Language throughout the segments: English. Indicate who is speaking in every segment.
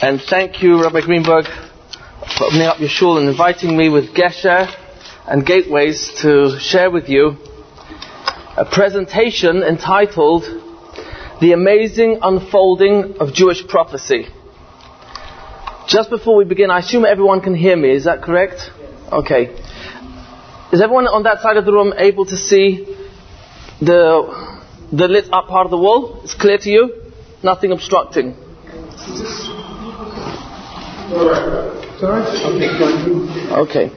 Speaker 1: And thank you, Rabbi Greenberg, for opening up your shul and inviting me with Gesher and Gateways to share with you a presentation entitled The Amazing Unfolding of Jewish Prophecy. Just before we begin, I assume everyone can hear me, is that correct? Okay. Is everyone on that side of the room able to see the lit up part of the wall? It's clear to you? Nothing obstructing. Okay.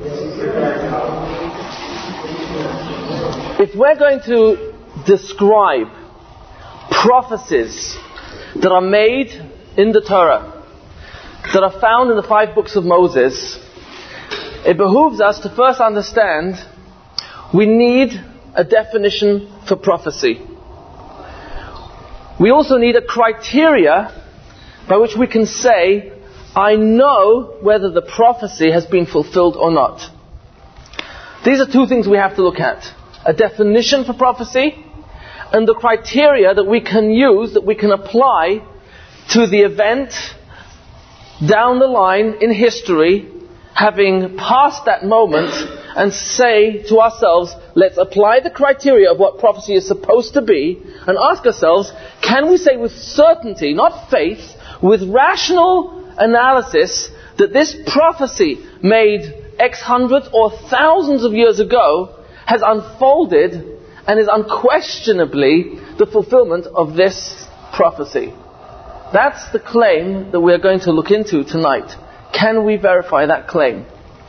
Speaker 1: If we're going to describe prophecies that are made in the Torah, that are found in the 5 books of Moses, it behooves us to first understand we need a definition for prophecy. We also need a criteria by which we can say, I know whether the prophecy has been fulfilled or not. These are 2 things we have to look at. A definition for prophecy and the criteria that we can use, that we can apply to the event down the line in history, having passed that moment, and say to ourselves, let's apply the criteria of what prophecy is supposed to be and ask ourselves, can we say with certainty, not faith, with rational analysis, that this prophecy made X hundreds or thousands of years ago has unfolded and is unquestionably the fulfillment of this prophecy? That's the claim that we're going to look into tonight. Can we verify that claim?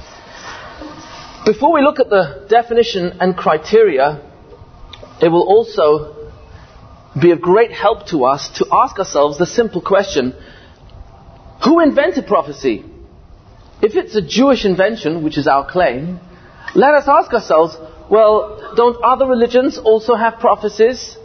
Speaker 1: Before we look at the definition and criteria, it will also be of great help to us to ask ourselves the simple question, who invented prophecy? If it's a Jewish invention, which is our claim, let us ask ourselves, well, don't other religions also have prophecies?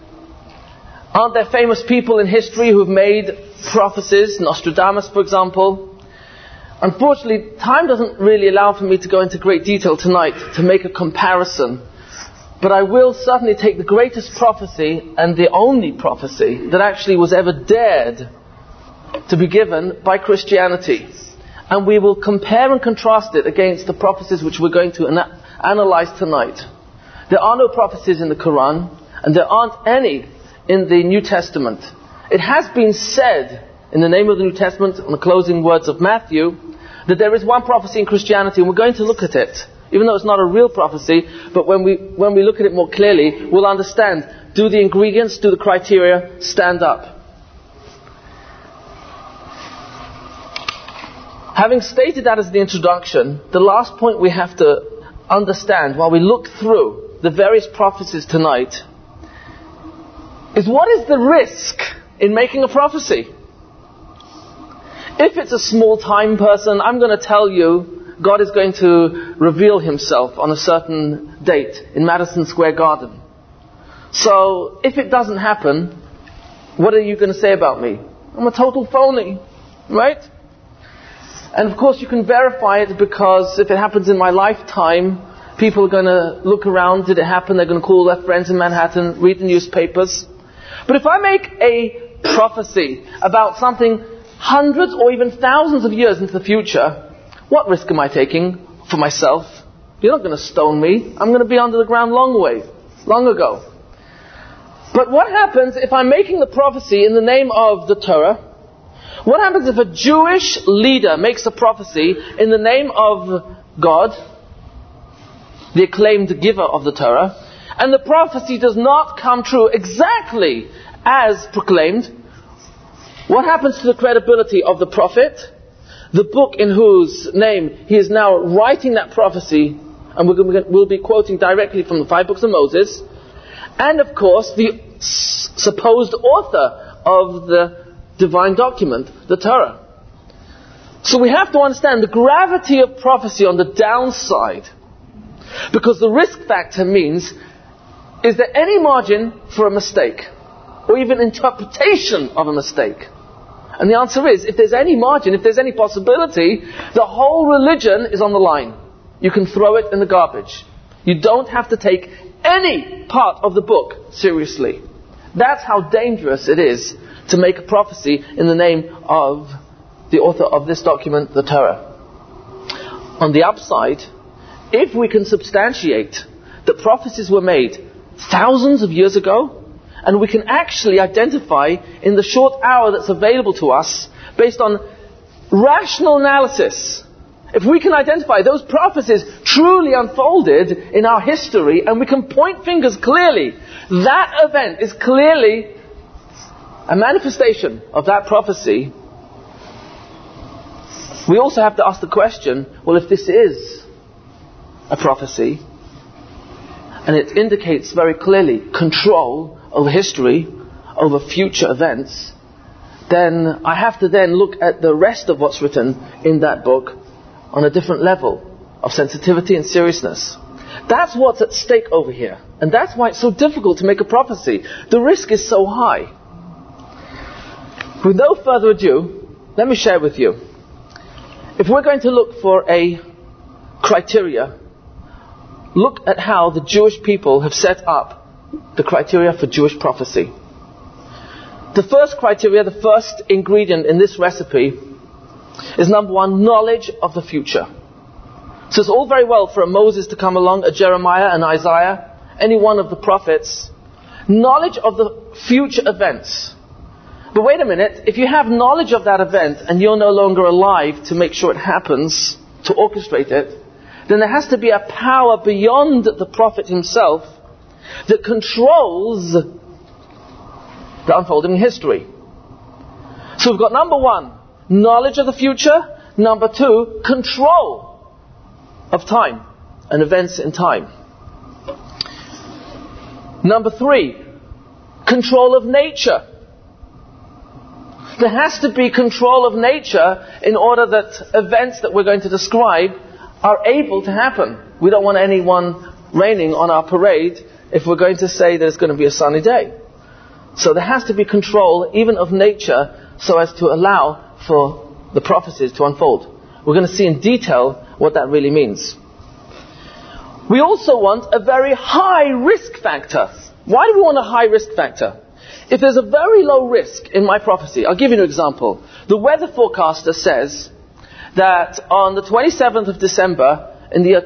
Speaker 1: Aren't there famous people in history who have made prophecies? Nostradamus, for example. Unfortunately, time doesn't really allow for me to go into great detail tonight to make a comparison. But I will certainly take the greatest prophecy and the only prophecy that actually was ever dared to be given by Christianity. And we will compare and contrast it against the prophecies which we're going to analyze tonight. There are no prophecies in the Quran, and there aren't any in the New Testament. It has been said in the name of the New Testament, in the closing words of Matthew, that there is one prophecy in Christianity, and we're going to look at it. Even though it's not a real prophecy, but when we look at it more clearly, we'll understand, do the ingredients, do the criteria stand up? Having stated that as the introduction, the last point we have to understand while we look through the various prophecies tonight is, what is the risk in making a prophecy? If it's a small time person, I'm going to tell you God is going to reveal himself on a certain date in Madison Square Garden. So if it doesn't happen, what are you going to say about me? I'm a total phony, right? And of course you can verify it, because if it happens in my lifetime, people are going to look around, did it happen? They're going to call their friends in Manhattan, read the newspapers. But if I make a prophecy about something hundreds or even thousands of years into the future, what risk am I taking for myself? You're not going to stone me. I'm going to be under the ground long ago. But what happens if I'm making the prophecy in the name of the Torah? What happens if a Jewish leader makes a prophecy in the name of God, the acclaimed giver of the Torah, and the prophecy does not come true exactly as proclaimed? What happens to the credibility of the prophet, the book in whose name he is now writing that prophecy, and we'll be quoting directly from the 5 books of Moses, and of course the supposed author of the divine document, the Torah? So we have to understand the gravity of prophecy on the downside, because the risk factor means, is there any margin for a mistake, or even interpretation of a mistake? And the answer is, if there's any margin, if there's any possibility, the whole religion is on the line. You can throw it in the garbage. You don't have to take any part of the book seriously. That's how dangerous it is to make a prophecy in the name of the author of this document, the Torah. On the upside, if we can substantiate that prophecies were made thousands of years ago, and we can actually identify in the short hour that's available to us, based on rational analysis, if we can identify those prophecies truly unfolded in our history, and we can point fingers clearly, that event is clearly a manifestation of that prophecy, we also have to ask the question, well, if this is a prophecy, and it indicates very clearly control over history, over future events, then I have to then look at the rest of what's written in that book on a different level of sensitivity and seriousness. That's what's at stake over here. And that's why it's so difficult to make a prophecy. The risk is so high. With no further ado, let me share with you. If we're going to look for a criteria, look at how the Jewish people have set up the criteria for Jewish prophecy. The first criteria, the first ingredient in this recipe is number one, knowledge of the future. So it's all very well for a Moses to come along, a Jeremiah, an Isaiah, any one of the prophets. Knowledge of the future events. But wait a minute, if you have knowledge of that event and you're no longer alive to make sure it happens, to orchestrate it, then there has to be a power beyond the prophet himself that controls the unfolding history. So we've got number one, knowledge of the future. Number two, control of time and events in time. Number three, control of nature. There has to be control of nature in order that events that we're going to describe are able to happen. We don't want anyone raining on our parade if we're going to say there's going to be a sunny day. So there has to be control even of nature so as to allow for the prophecies to unfold. We're going to see in detail what that really means. We also want a very high risk factor. Why do we want a high risk factor? If there's a very low risk in my prophecy, I'll give you an example. The weather forecaster says that on the 27th of December in the year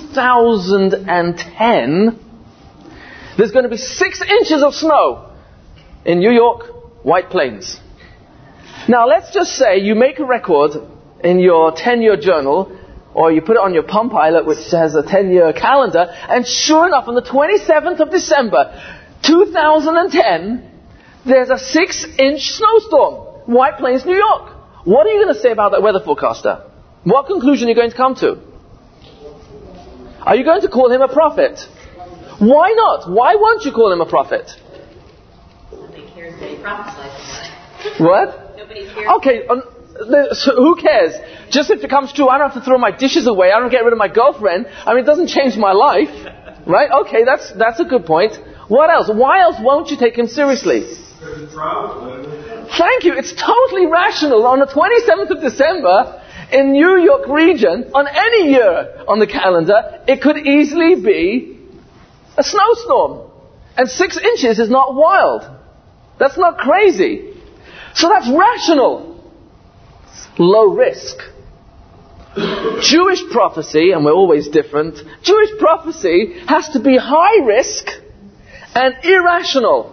Speaker 1: 2010, there's going to be 6 inches of snow in New York, White Plains. Now let's just say you make a record in your 10-year journal, or you put it on your Palm Pilot, which has a 10-year calendar, and sure enough, on the 27th of December, 2010, there's a 6-inch snowstorm, White Plains, New York. What are you going to say about that weather forecaster? What conclusion are you going to come to? Are you going to call him a prophet? Why not? Why won't you call him a prophet?
Speaker 2: Nobody cares that he prophesies about it.
Speaker 1: What?
Speaker 2: Nobody cares.
Speaker 1: Okay, so who cares? Just if it comes true, I don't have to throw my dishes away, I don't get rid of my girlfriend. I mean, it doesn't change my life. Right? Okay, that's a good point. What else? Why else won't you take him seriously? Thank you. It's totally rational. On the 27th of December, in New York region, on any year on the calendar, it could easily be a snowstorm. And 6 inches is not wild. That's not crazy. So that's rational. Low risk. Jewish prophecy, and we're always different, Jewish prophecy has to be high risk and irrational.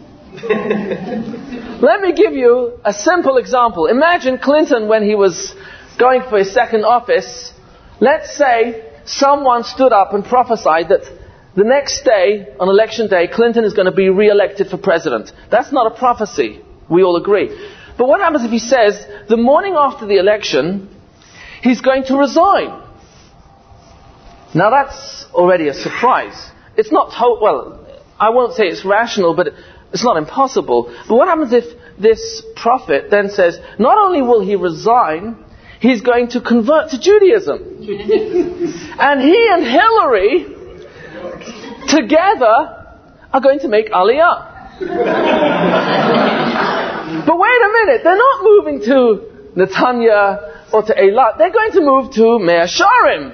Speaker 1: Let me give you a simple example. Imagine Clinton when he was going for his second office. Let's say someone stood up and prophesied that the next day, on election day, Clinton is going to be re-elected for president. That's not a prophecy. We all agree. But what happens if he says, the morning after the election, he's going to resign? Now that's already a surprise. It's not I won't say it's rational, but it's not impossible. But what happens if this prophet then says, not only will he resign, he's going to convert to Judaism. And he and Hillary together are going to make Aliyah. But wait a minute, they're not moving to Netanya or to Eilat. They're going to move to Mea Shearim.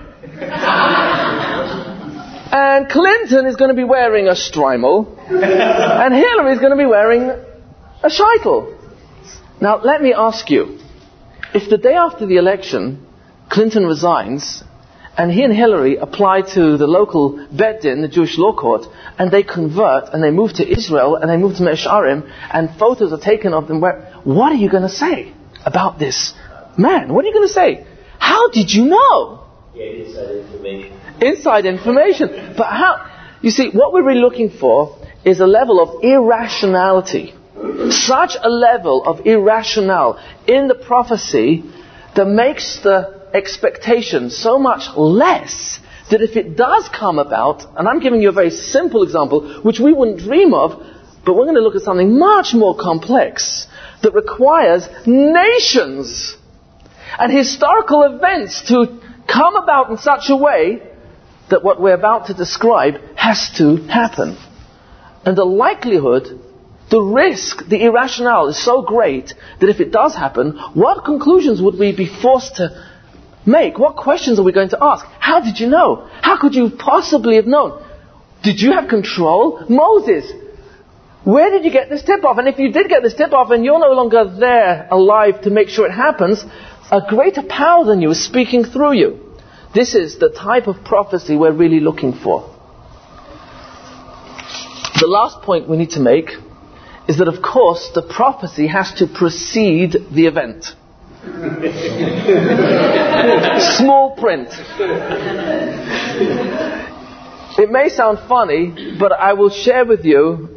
Speaker 1: And Clinton is going to be wearing a shtreimel, and Hillary is going to be wearing a sheitel. Now, let me ask you, if the day after the election, Clinton resigns, and he and Hillary apply to the local Bet Din, the Jewish law court, and they convert, and they move to Israel, and they move to Me'asharim, and photos are taken of them, what are you going to say about this man? What are you going to say? How did you know?
Speaker 3: Yeah, inside information.
Speaker 1: Inside information. But how? You see, what we're really looking for is a level of irrationality. Such a level of irrationality in the prophecy that makes the expectation so much less that if it does come about, and I'm giving you a very simple example, which we wouldn't dream of, but we're going to look at something much more complex that requires nations and historical events to come about in such a way that what we're about to describe has to happen. And the likelihood, the risk, the irrationale is so great that if it does happen, what conclusions would we be forced to make? What questions are we going to ask? How did you know? How could you possibly have known? Did you have control? Moses, where did you get this tip-off? And if you did get this tip-off and you're no longer there alive to make sure it happens, a greater power than you is speaking through you. This is the type of prophecy we're really looking for. The last point we need to make is that, of course, the prophecy has to precede the event. Small print. It may sound funny, but I will share with you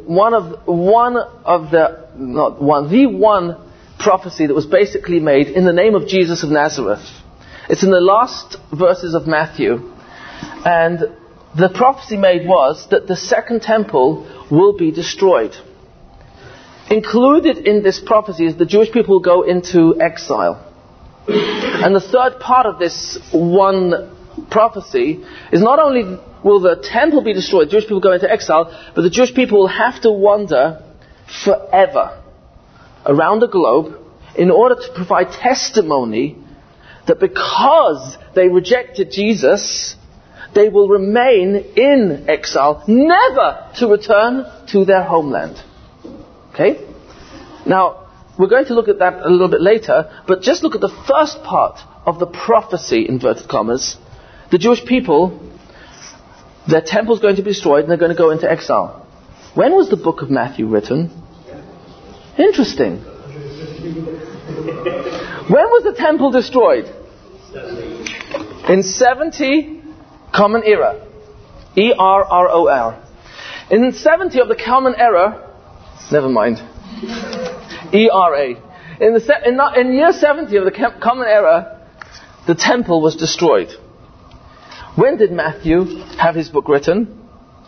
Speaker 1: the one prophecy that was basically made in the name of Jesus of Nazareth. It's in the last verses of Matthew. And the prophecy made was that the second temple will be destroyed. Included in this prophecy is the Jewish people will go into exile. And the third part of this one prophecy is not only will the temple be destroyed, the Jewish people go into exile, but the Jewish people will have to wander forever around the globe in order to provide testimony that because they rejected Jesus, they will remain in exile, never to return to their homeland. Okay? Now, we're going to look at that a little bit later, but just look at the first part of the prophecy, inverted commas. The Jewish people, their temple is going to be destroyed and they're going to go into exile. When was the book of Matthew written? Interesting. When was the temple destroyed? In 70 Common Era. E-R-R-O-R. In 70 of the Common Era, never mind. E-R-A. In year 70 of the Common Era, the temple was destroyed. When did Matthew have his book written?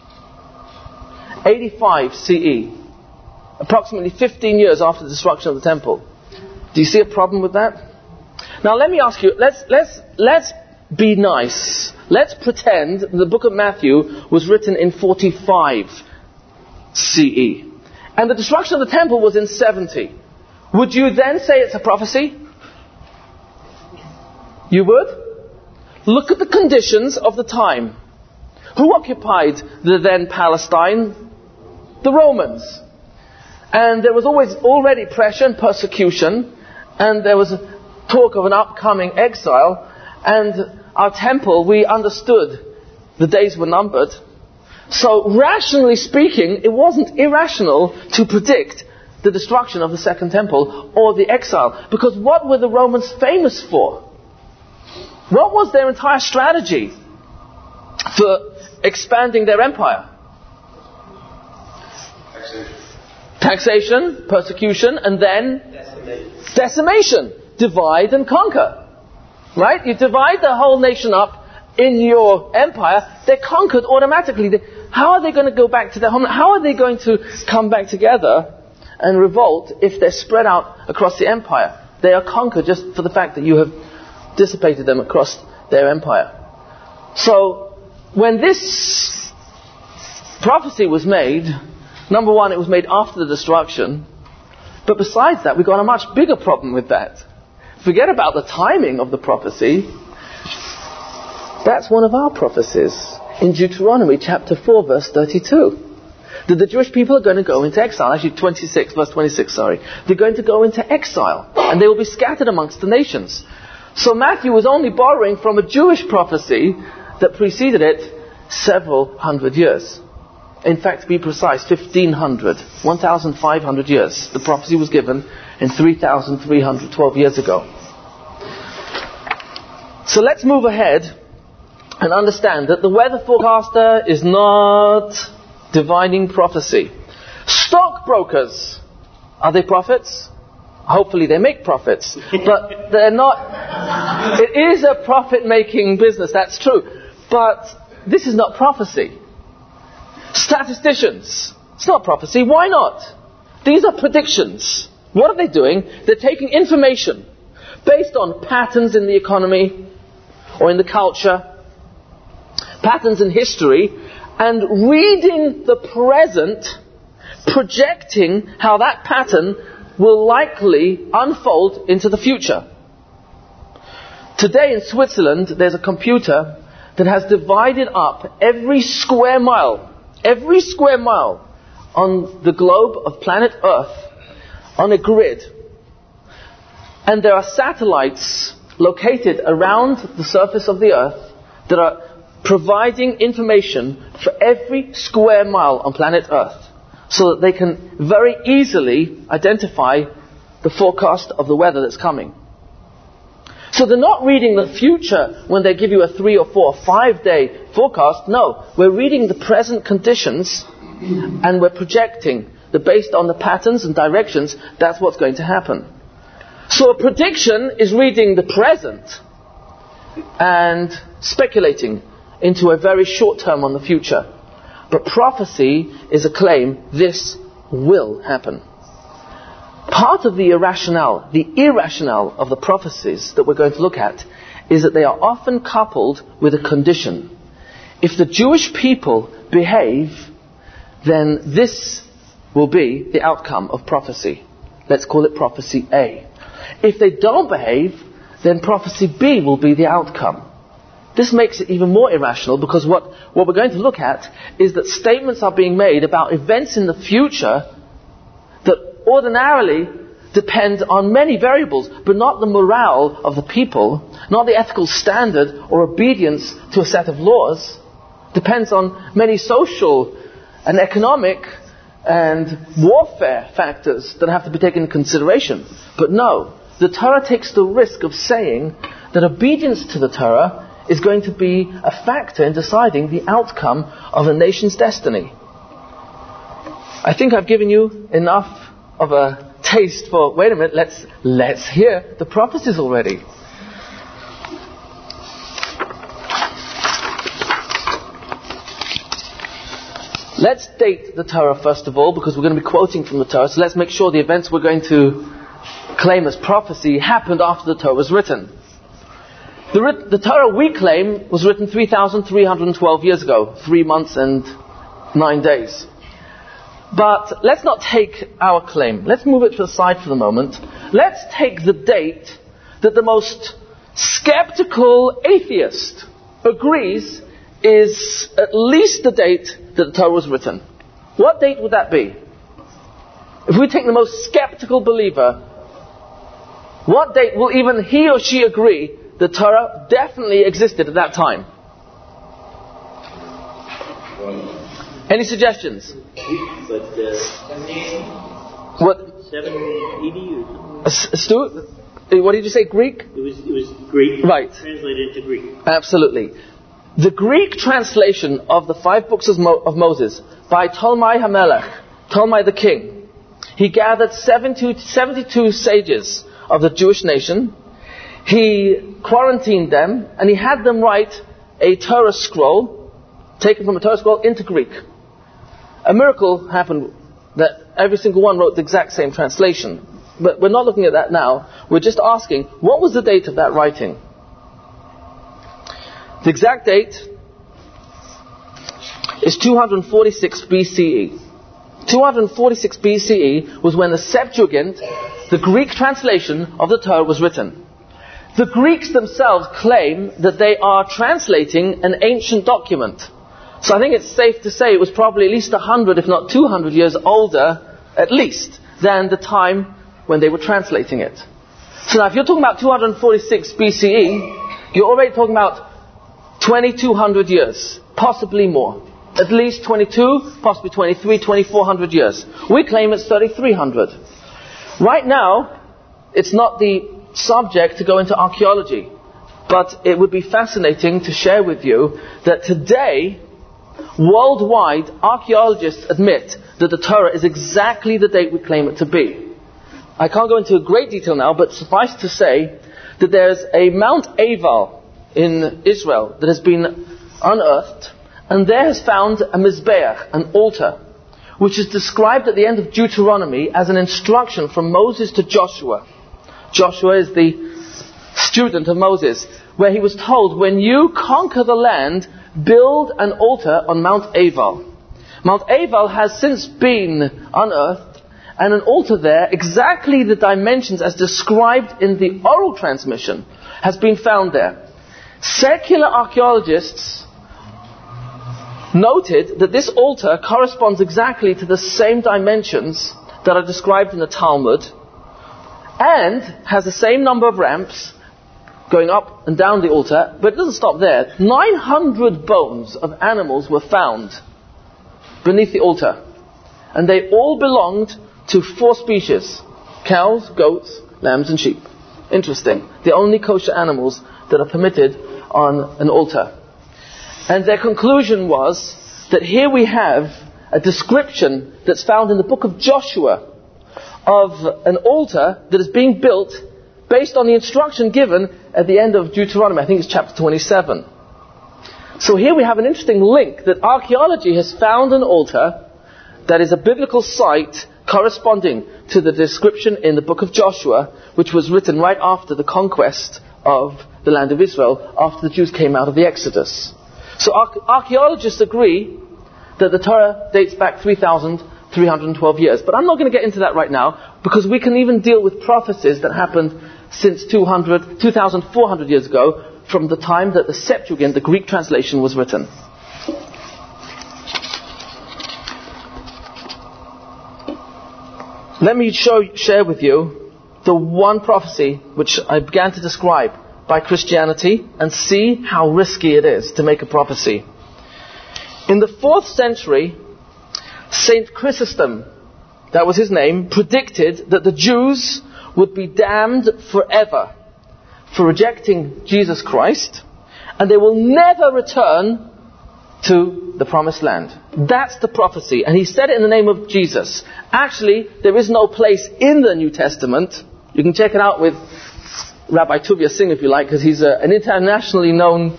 Speaker 1: 85 CE. Approximately 15 years after the destruction of the temple. Do you see a problem with that? Now let me ask you, let's be nice. Let's pretend the book of Matthew was written in 45 CE. And the destruction of the temple was in 70. Would you then say it's a prophecy? You would? Look at the conditions of the time. Who occupied the then Palestine? The Romans. And there was already pressure and persecution, and there was talk of an upcoming exile, and our temple, we understood the days were numbered. So rationally speaking, it wasn't irrational to predict the destruction of the second temple or the exile. Because what were the Romans famous for? What was their entire strategy for expanding their empire? Taxation, persecution, and then decimation. Divide and conquer. Right? You divide the whole nation up in your empire, they're conquered automatically. How are they going to go back to their homeland? How are they going to come back together and revolt if they're spread out across the empire? They are conquered just for the fact that you have dissipated them across their empire. So, when this prophecy was made, number one, it was made after the destruction. But besides that, we've got a much bigger problem with that. Forget about the timing of the prophecy. That's one of our prophecies in Deuteronomy chapter 4 verse 32. that the Jewish people are going to go into exile. Actually, verse 26, sorry. They're going to go into exile, and they will be scattered amongst the nations. So Matthew was only borrowing from a Jewish prophecy that preceded it several hundred years. In fact, to be precise, 1,500 years. The prophecy was given in 3,312 years ago. So let's move ahead and understand that the weather forecaster is not divining prophecy. Stockbrokers, are they prophets? Hopefully they make profits, but they're not. It is a profit-making business, that's true, but this is not prophecy. Statisticians, it's not prophecy. Why not? These are predictions. What are they doing? They're taking information based on patterns in the economy or in the culture, patterns in history, and reading the present, projecting how that pattern will likely unfold into the future. Today in Switzerland, there's a computer that has divided up every square mile on the globe of planet Earth on a grid. And there are satellites located around the surface of the Earth that are providing information for every square mile on planet Earth, so that they can very easily identify the forecast of the weather that's coming. So they're not reading the future when they give you a 3 or 4 or 5 day forecast. No, we're reading the present conditions and we're projecting that based on the patterns and directions, that's what's going to happen. So a prediction is reading the present and speculating into a very short term on the future. But prophecy is a claim, this will happen. Part of the irrationale of the prophecies that we're going to look at is that they are often coupled with a condition. If the Jewish people behave, then this will be the outcome of prophecy. Let's call it prophecy A. If they don't behave, then prophecy B will be the outcome. This makes it even more irrational, because what we're going to look at is that statements are being made about events in the future that ordinarily depend on many variables, but not the morale of the people, not the ethical standard or obedience to a set of laws. Depends on many social and economic and warfare factors that have to be taken into consideration. But no, the Torah takes the risk of saying that obedience to the Torah is going to be a factor in deciding the outcome of a nation's destiny. I think I've given you enough of a taste for, wait a minute, let's hear the prophecies already. Let's date the Torah first of all, because we're going to be quoting from the Torah, so let's make sure the events we're going to claim as prophecy happened after the Torah was written. The Torah we claim was written 3,312 years ago, 3 months and 9 days. But let's not take our claim. Let's move it to the side for the moment. Let's take the date that the most skeptical atheist agrees is at least the date that the Torah was written. What date would that be? If we take the most skeptical believer, what date will even he or she agree the Torah definitely existed at that time? Any suggestions?
Speaker 3: But,
Speaker 1: What?
Speaker 3: 780 or something?
Speaker 1: Stu, what did you say? Greek?
Speaker 3: It was Greek.
Speaker 1: Right.
Speaker 3: Translated into Greek.
Speaker 1: Absolutely. The Greek translation of the 5 books of Moses by Ptolemy HaMelech, Ptolemy the king, he gathered 72 sages of the Jewish nation. He quarantined them and he had them write a Torah scroll, taken from a Torah scroll, into Greek. A miracle happened that every single one wrote the exact same translation. But we're not looking at that now. We're just asking, what was the date of that writing? The exact date is 246 BCE. 246 BCE was when the Septuagint, the Greek translation of the Torah, was written. The Greeks themselves claim that they are translating an ancient document. So I think it's safe to say it was probably at least 100, if not 200 years older, at least, than the time when they were translating it. So now if you're talking about 246 BCE, you're already talking about 2200 years, possibly more. At least 22, possibly 23, 2400 years. We claim it's 3300. Right now, it's not the subject to go into archaeology, but it would be fascinating to share with you that today, worldwide, archaeologists admit that the Torah is exactly the date we claim it to be. I can't go into great detail now, but suffice to say that there's a Mount Aval in Israel that has been unearthed, and there has found a Mizbeach, an altar, which is described at the end of Deuteronomy as an instruction from Moses to Joshua. Joshua is the student of Moses, where he was told, when you conquer the land, build an altar on Mount Aval. Mount Aval has since been unearthed, and an altar there, exactly the dimensions as described in the oral transmission, has been found there. Secular archaeologists noted that this altar corresponds exactly to the same dimensions that are described in the Talmud, and has the same number of ramps going up and down the altar, but it doesn't stop there. 900 bones of animals were found beneath the altar, and they all belonged to 4 species: cows, goats, lambs and sheep. Interesting. The only kosher animals that are permitted on an altar. And their conclusion was that here we have a description that's found in the book of Joshua of an altar that is being built based on the instruction given at the end of Deuteronomy. I think it's chapter 27. So here we have an interesting link that archaeology has found an altar that is a biblical site corresponding to the description in the book of Joshua, which was written right after the conquest of the land of Israel, after the Jews came out of the Exodus. So archaeologists agree that the Torah dates back 3,312 years. But I'm not going to get into that right now, because we can even deal with prophecies that happened since 2,400 years ago, from the time that the Septuagint, the Greek translation, was written. Let me share with you the one prophecy which I began to describe by Christianity, and see how risky it is to make a prophecy. In the 4th century, Saint Chrysostom, that was his name, predicted that the Jews would be damned forever for rejecting Jesus Christ, and they will never return to the promised land. That's the prophecy, and he said it in the name of Jesus. Actually, there is no place in the New Testament. You can check it out with Rabbi Tuvia Singh if you like, because he's an internationally known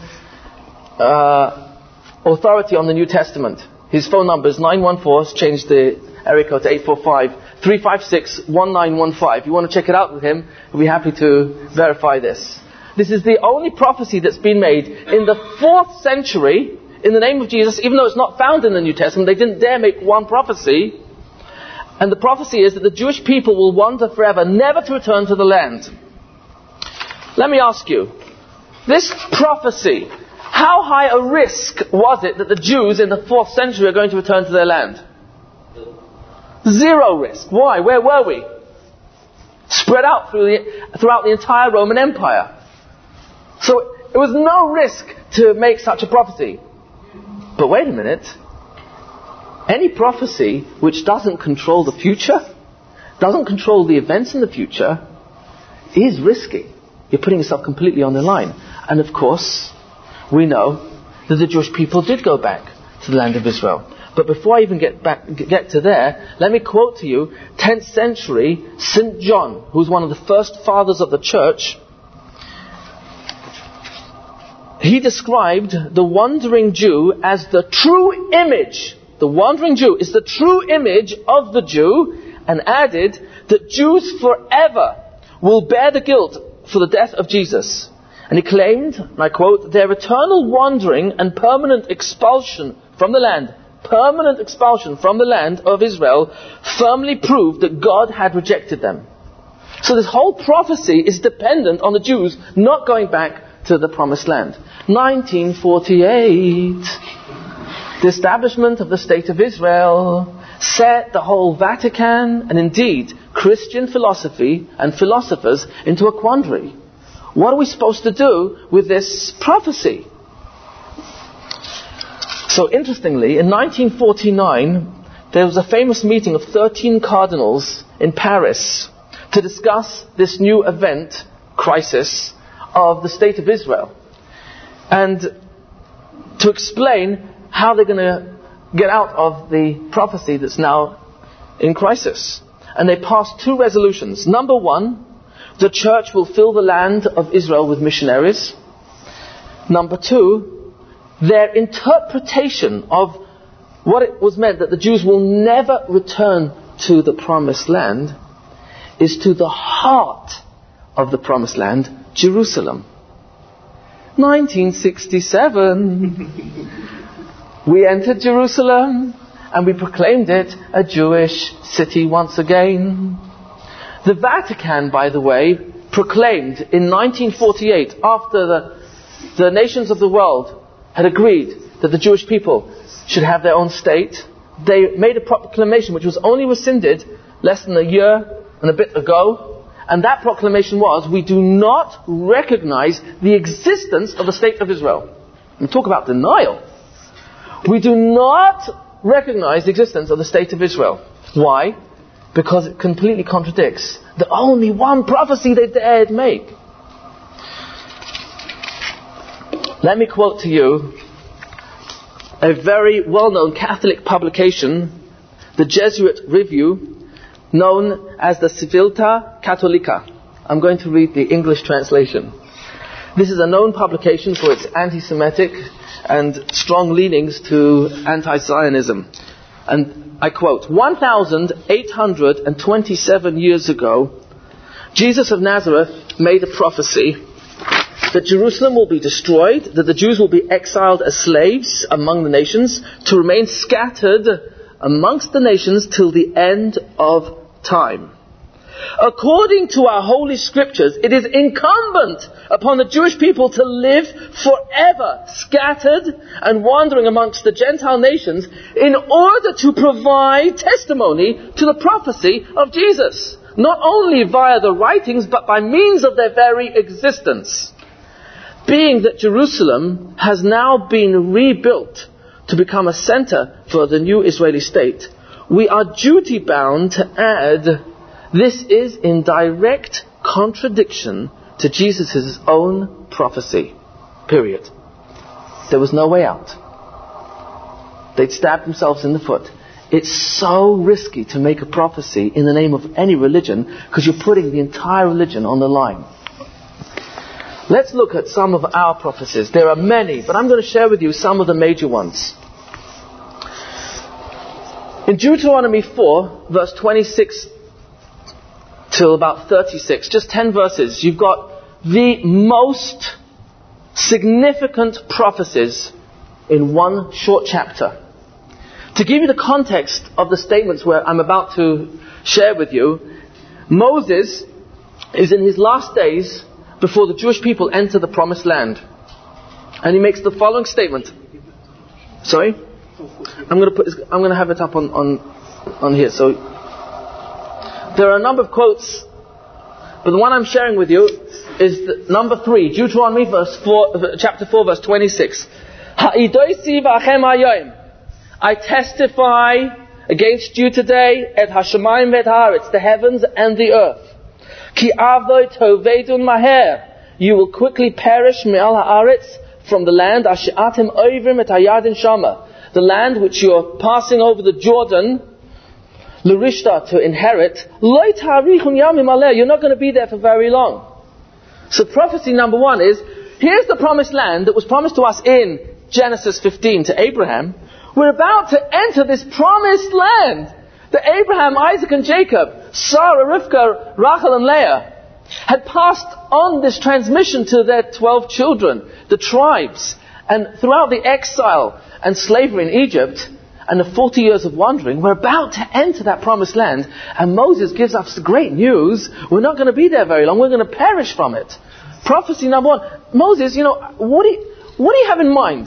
Speaker 1: authority on the New Testament. His phone number is 914, changed the area code to 845-356-1915. If you want to check it out with him, we'll be happy to verify this. This is the only prophecy that's been made in the 4th century in the name of Jesus, even though it's not found in the New Testament. They didn't dare make one prophecy. And the prophecy is that the Jewish people will wander forever, never to return to the land. Let me ask you, this prophecy, how high a risk was it that the Jews in the 4th century are going to return to their land? 0 risk. Why? Where were we? Spread out throughout the entire Roman Empire. So it was no risk to make such a prophecy. But wait a minute. Any prophecy which doesn't control the future, doesn't control the events in the future, is risky. You're putting yourself completely on the line. And of course, we know that the Jewish people did go back to the land of Israel. But before I even get to there, let me quote to you 10th century St. John, who's one of the first fathers of the church. He described the wandering Jew as the true image. The wandering Jew is the true image of the Jew, and added that Jews forever will bear the guilt for the death of Jesus. And he claimed, and I quote, their eternal wandering and permanent expulsion from the land of Israel firmly proved that God had rejected them. So this whole prophecy is dependent on the Jews not going back to the promised land. 1948. The establishment of the State of Israel set the whole Vatican, and indeed Christian philosophy and philosophers, into a quandary. What are we supposed to do with this prophecy? So interestingly, in 1949, there was a famous meeting of 13 cardinals in Paris to discuss this new event, crisis, of the State of Israel. And to explain how they're going to get out of the prophecy that's now in crisis. And they passed 2 resolutions. Number 1, the church will fill the land of Israel with missionaries. Number 2, their interpretation of what it was meant that the Jews will never return to the promised land is to the heart of the promised land, Jerusalem. 1967. We entered Jerusalem and we proclaimed it a Jewish city once again. The Vatican, by the way, proclaimed in 1948, after the nations of the world had agreed that the Jewish people should have their own state, they made a proclamation which was only rescinded less than a year and a bit ago. And that proclamation was, we do not recognize the existence of the State of Israel. And talk about denial. We do not recognize the existence of the State of Israel. Why? Because it completely contradicts the only one prophecy they dared make. Let me quote to you a very well-known Catholic publication, the Jesuit Review, known as the Civiltà Cattolica. I'm going to read the English translation. This is a known publication for its anti-Semitic and strong leanings to anti-Zionism. And I quote, 1,827 years ago, Jesus of Nazareth made a prophecy that Jerusalem will be destroyed, that the Jews will be exiled as slaves among the nations, to remain scattered amongst the nations till the end of time. According to our holy scriptures, it is incumbent upon the Jewish people to live forever scattered and wandering amongst the Gentile nations in order to provide testimony to the prophecy of Jesus, not only via the writings but by means of their very existence. Being that Jerusalem has now been rebuilt to become a center for the new Israeli state, we are duty bound to add, this is in direct contradiction to Jesus' own prophecy. Period. There was no way out. They'd stabbed themselves in the foot. It's so risky to make a prophecy in the name of any religion because you're putting the entire religion on the line. Let's look at some of our prophecies. There are many, but I'm going to share with you some of the major ones. In Deuteronomy 4, verse 26 till about 36, just 10 verses, you've got the most significant prophecies in one short chapter. To give you the context of the statements where I'm about to share with you, Moses is in his last days before the Jewish people enter the promised land. And he makes the following statement. Sorry? I'm going to have it up on here. So there are a number of quotes, but the one I'm sharing with you is number 3, Deuteronomy chapter 4, verse 26. I testify against you today at Hashemayim v'et haaretz, the heavens and the earth. Ki avoi tovedun maher, you will quickly perish me'al haaretz, from the land asher atem ovrim et hayarden shama, the land which you are passing over the Jordan, l'rishta, to inherit. Lo ta'arichun yamim aleh, you're not going to be there for very long. So prophecy number 1 is, here's the promised land that was promised to us in Genesis 15 to Abraham. We're about to enter this promised land that Abraham, Isaac and Jacob, Sarah, Rivka, Rachel and Leah had passed on this transmission to their 12 children, the tribes. And throughout the exile and slavery in Egypt and the 40 years of wandering, we're about to enter that promised land. And Moses gives us great news. We're not going to be there very long. We're going to perish from it. Prophecy number 1. Moses, what do you have in mind?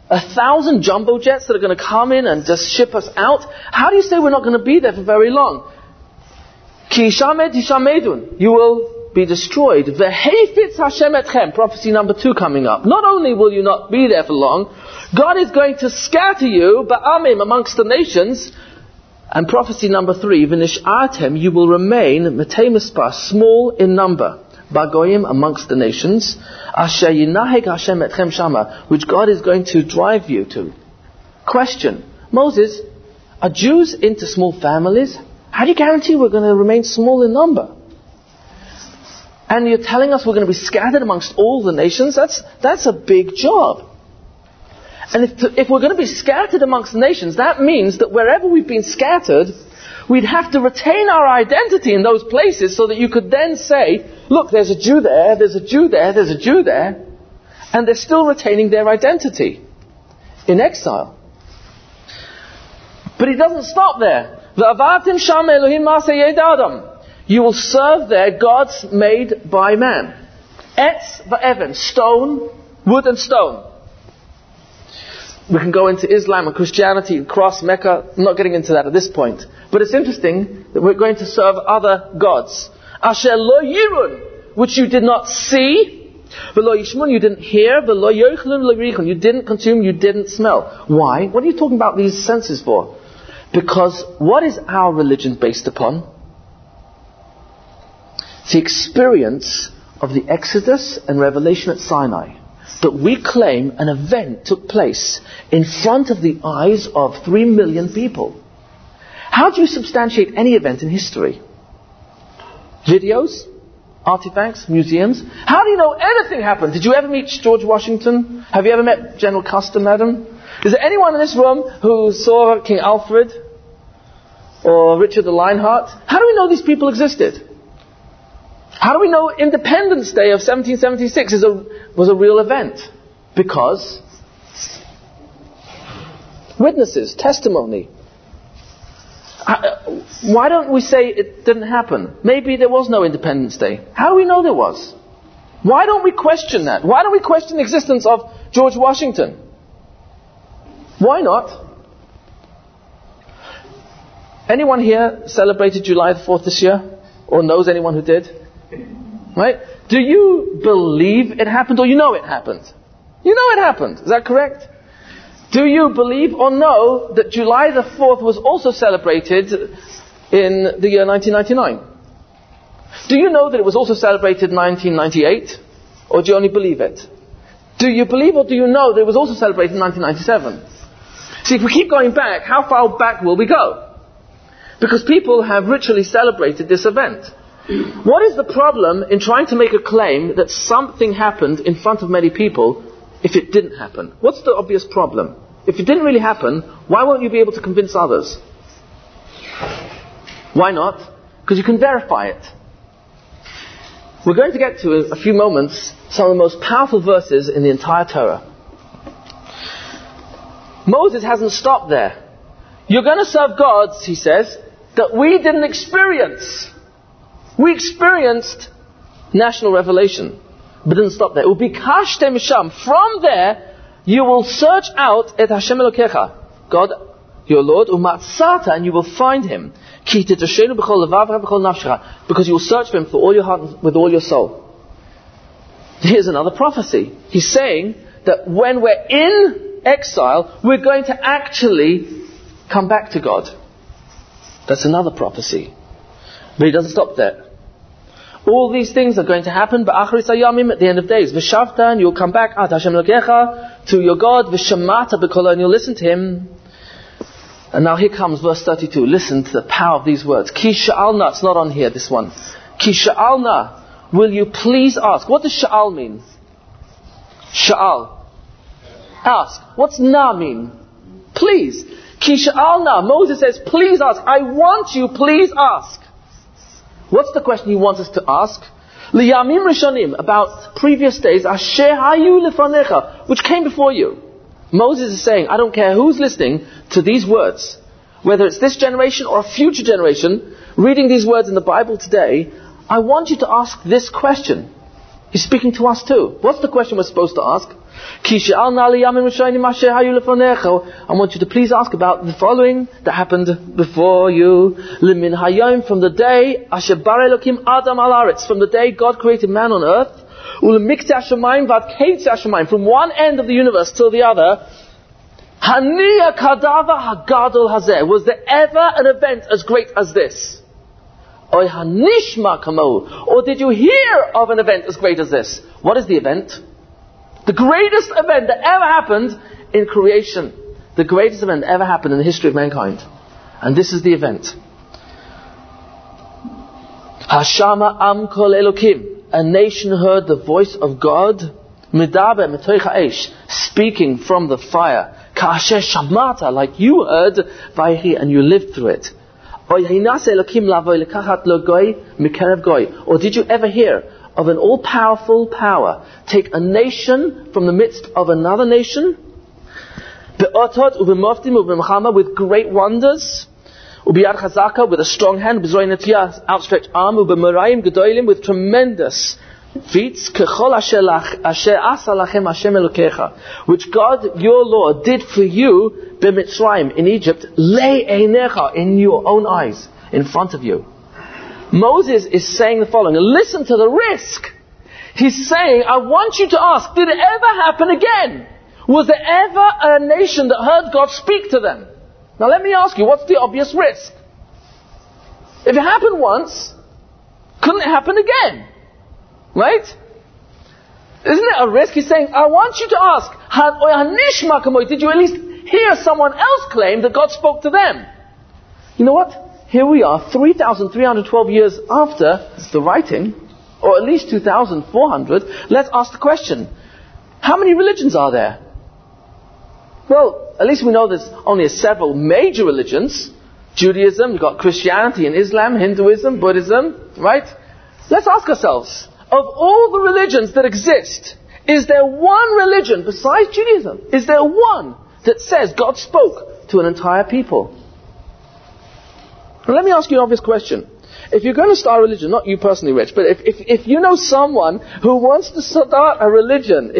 Speaker 1: 1,000 jumbo jets that are going to come in and just ship us out? How do you say we're not going to be there for very long? Ki shamed hishamedun. You will be destroyed. V'heifitz Hashem etchem. Prophecy number 2 coming up. Not only will you not be there for long, God is going to scatter you, ba'amim, amongst the nations. And prophecy number 3, v'nish'atem, you will remain, metei mispar, small in number, bagoyim, amongst the nations, asher yinaheg Hashem etchem shama, which God is going to drive you to. Question: Moses, are Jews into small families? How do you guarantee we're going to remain small in number? And you're telling us we're going to be scattered amongst all the nations? That's a big job. And if we're going to be scattered amongst the nations, that means that wherever we've been scattered, we'd have to retain our identity in those places so that you could then say, look, there's a Jew there, there's a Jew there, there's a Jew there, and they're still retaining their identity in exile. But he doesn't stop there. You will serve there gods made by man. Etz va'even, stone, wood and stone. We can go into Islam and Christianity and cross Mecca. I'm not getting into that at this point. But it's interesting that we're going to serve other gods. Asher lo yirun, which you did not see. V'lo yishmun, you didn't hear. V'lo yochlun lo yirichun, you didn't consume, you didn't smell. Why? What are you talking about these senses for? Because what is our religion based upon? It's the experience of the Exodus and Revelation at Sinai. That we claim an event took place in front of the eyes of 3 million people. How do you substantiate any event in history? Videos? Artifacts? Museums? How do you know anything happened? Did you ever meet George Washington? Have you ever met General Custer, madam? Is there anyone in this room who saw King Alfred? Or Richard the Lionheart? How do we know these people existed? How do we know Independence Day of 1776 was a real event? Because witnesses, testimony. Why don't we say it didn't happen? Maybe there was no Independence Day. How do we know there was? Why don't we question that? Why don't we question the existence of George Washington? Why not? Anyone here celebrated July the 4th this year? Or knows anyone who did? Right? Do you believe it happened or you know it happened? You know it happened. Is that correct? Do you believe or know that July the 4th was also celebrated in the year 1999? Do you know that it was also celebrated in 1998? Or do you only believe it? Do you believe or do you know that it was also celebrated in 1997? See, if we keep going back, how far back will we go? Because people have ritually celebrated this event. What is the problem in trying to make a claim that something happened in front of many people if it didn't happen? What's the obvious problem? If it didn't really happen, why won't you be able to convince others? Why not? Because you can verify it. We're going to get to, in a few moments, some of the most powerful verses in the entire Torah. Moses hasn't stopped there. You're going to serve gods, he says, that we didn't experience. We experienced national revelation, but didn't stop there. Ubikashtem misham. From there, you will search out et Hashem Elokecha, God, your Lord, umatzata, and you will find Him. Ki titashenu b'chol levavcha b'chol nafshecha, because you will search for Him for all your heart and with all your soul. Here's another prophecy. He's saying that when we're in exile, we're going to actually come back to God. That's another prophecy. But he doesn't stop there. All these things are going to happen, but at the end of days. V'shavta, and you'll come back at Hashem Elokecha, to your God, v'shamata b'kola, and you'll listen to Him. And now here comes verse 32. Listen to the power of these words. Ki sha'alna, it's not on here, this one. Ki sha'alna, will you please ask? What does sha'al mean? Sha'al. Ask. What's na mean? Please. Ki sha'alna, Moses says, please ask. I want you, please ask. What's the question he wants us to ask? Liyamim rishonim, about previous days, asher hayu lefanecha, which came before you. Moses is saying, I don't care who's listening to these words, whether it's this generation or a future generation, reading these words in the Bible today, I want you to ask this question. He's speaking to us too. What's the question we're supposed to ask? I want you to please ask about the following that happened before you. From the day Asher bara Elokim Adam al Aretz, from the day God created man on earth, from one end of the universe till the other, was there ever an event as great as this? Or did you hear of an event as great as this? What is the event? The greatest event that ever happened in creation. The greatest event that ever happened in the history of mankind. And this is the event. Hashama am kol Elokim. A nation heard the voice of God, Medaber metoich ha'esh, speaking from the fire, Ka'asher shamata, like you heard, Vayhi, and you lived through it. Or did you ever hear of an all-powerful power take a nation from the midst of another nation, with great wonders, with a strong hand, outstretched arm, with tremendous feats, which God, your Lord, did for you in Egypt, in your own eyes, in front of you. Moses is saying the following, and listen to the risk. He's saying, I want you to ask, did it ever happen again? Was there ever a nation that heard God speak to them? Now let me ask you, what's the obvious risk? If it happened once, couldn't it happen again? Right? Isn't it a risk? He's saying, I want you to ask, did you at least hear someone else claim that God spoke to them? You know what? Here we are, 3,312 years after the writing, or at least 2,400. Let's ask the question, how many religions are there? Well, at least we know there's only several major religions. Judaism, you've got Christianity and Islam, Hinduism, Buddhism, right? Let's ask ourselves, of all the religions that exist, is there one religion besides Judaism? Is there one that says God spoke to an entire people? Now let me ask you an obvious question. If you're going to start a religion, not you personally, Rich, but if you know someone who wants to start a religion,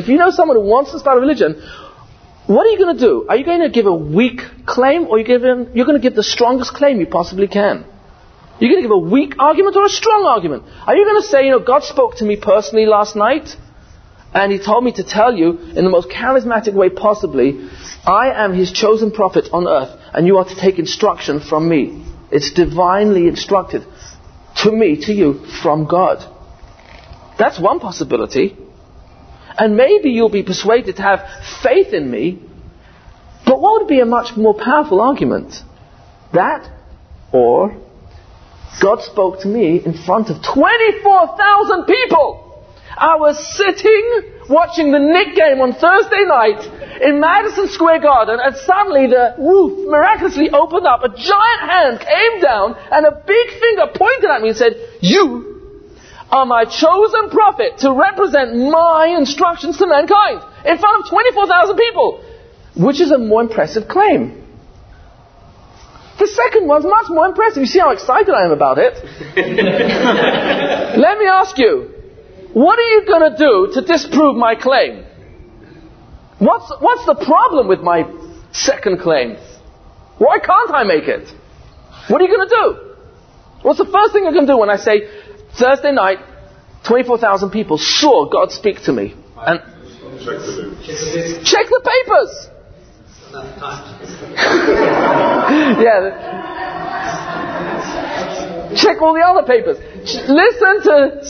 Speaker 1: what are you going to do? Are you going to give a weak claim, or you're going to give the strongest claim you possibly can? You're going to give a weak argument or a strong argument? Are you going to say, God spoke to me personally last night, and He told me to tell you in the most charismatic way possibly, I am His chosen prophet on earth, and you are to take instruction from me. It's divinely instructed to me, to you, from God. That's one possibility. And maybe you'll be persuaded to have faith in me. But what would be a much more powerful argument? That, or God spoke to me in front of 24,000 people. I was sitting watching the Knicks game on Thursday night in Madison Square Garden, and suddenly the roof miraculously opened up. A giant hand came down and a big finger pointed at me and said, you are my chosen prophet to represent my instructions to mankind in front of 24,000 people. Which is a more impressive claim? The second one's much more impressive. You see how excited I am about it? Let me ask you, what are you going to do to disprove my claim? What's the problem with my second claim? Why can't I make it? What are you going to do? What's the first thing you're going to do when I say, Thursday night, 24,000 people saw God speak to me? And check the papers. Yeah. Check all the other papers. Listen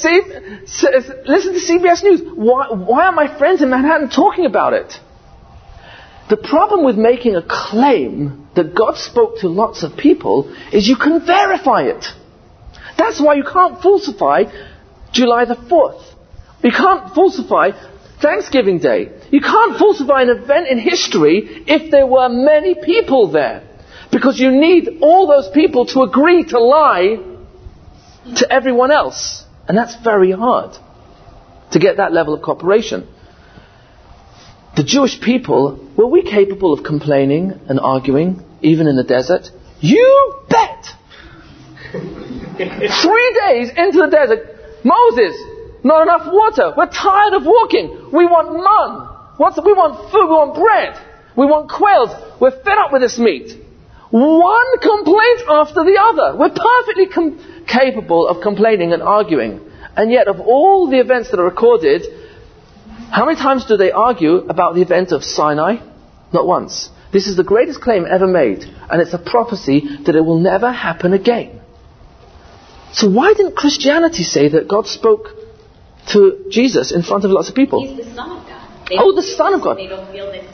Speaker 1: to CBS News. Why are my friends in Manhattan talking about it? The problem with making a claim that God spoke to lots of people is you can verify it. That's why you can't falsify July the 4th. You can't falsify Thanksgiving Day. You can't falsify an event in history if there were many people there. Because you need all those people to agree to lie to everyone else. And that's very hard to get that level of cooperation. The Jewish people, were we capable of complaining and arguing, even in the desert? You bet! 3 days into the desert, Moses, not enough water. We're tired of walking. We want man. We want food, we want bread, we want quails. We're fed up with this meat. One complaint after the other. We're perfectly capable of complaining and arguing. And yet, of all the events that are recorded, how many times do they argue about the event of Sinai? Not once. This is the greatest claim ever made. And it's a prophecy that it will never happen again. So why didn't Christianity say that God spoke to Jesus in front of lots of people?
Speaker 2: He's the Son of God.
Speaker 1: The Son of God.
Speaker 2: They don't feel that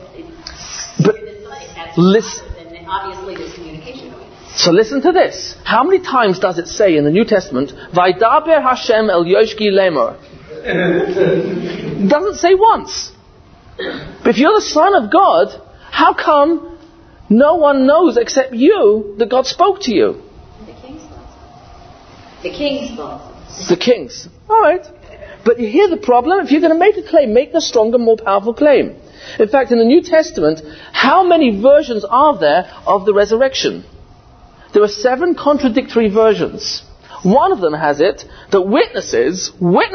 Speaker 2: then obviously there's communication going on.
Speaker 1: So listen to this. How many times does it say in the New Testament, Vaidaber Hashem el Yoshki Lemor? Doesn't say once. But if you're the Son of God, how come no one knows except you that God spoke to you?
Speaker 2: The king's thoughts. The king's thoughts.
Speaker 1: The king's. Alright. But you hear the problem? If you're going to make a claim, make a stronger, more powerful claim. In fact, in the New Testament, how many versions are there of the resurrection? There are 7 contradictory versions. One of them has it that witnesses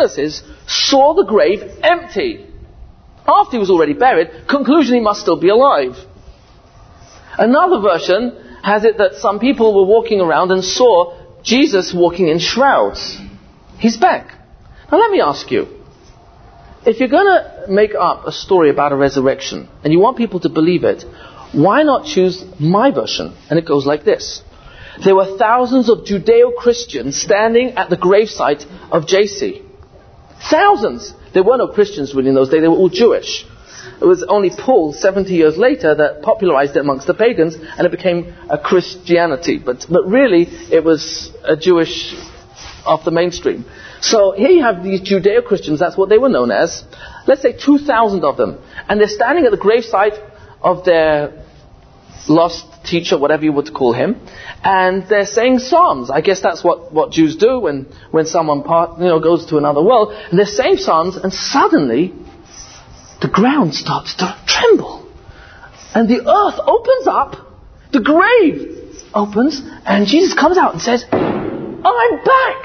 Speaker 1: saw the grave empty. After he was already buried, conclusion, he must still be alive. Another version has it that some people were walking around and saw Jesus walking in shrouds. He's back. Now let me ask you, if you're going to make up a story about a resurrection and you want people to believe it, why not choose my version? And it goes like this. There were thousands of Judeo-Christians standing at the gravesite of JC. Thousands! There were no Christians really in those days, they were all Jewish. It was only Paul, 70 years later, that popularized it amongst the pagans, and it became a Christianity. But really, it was a Jewish off the mainstream. So here you have these Judeo-Christians, that's what they were known as. Let's say 2,000 of them. And they're standing at the gravesite of their lost teacher, whatever you would call him. And they're saying psalms. I guess that's what Jews do when someone goes to another world. And they're saying psalms, and suddenly the ground starts to tremble. And the earth opens up, the grave opens, and Jesus comes out and says, I'm back!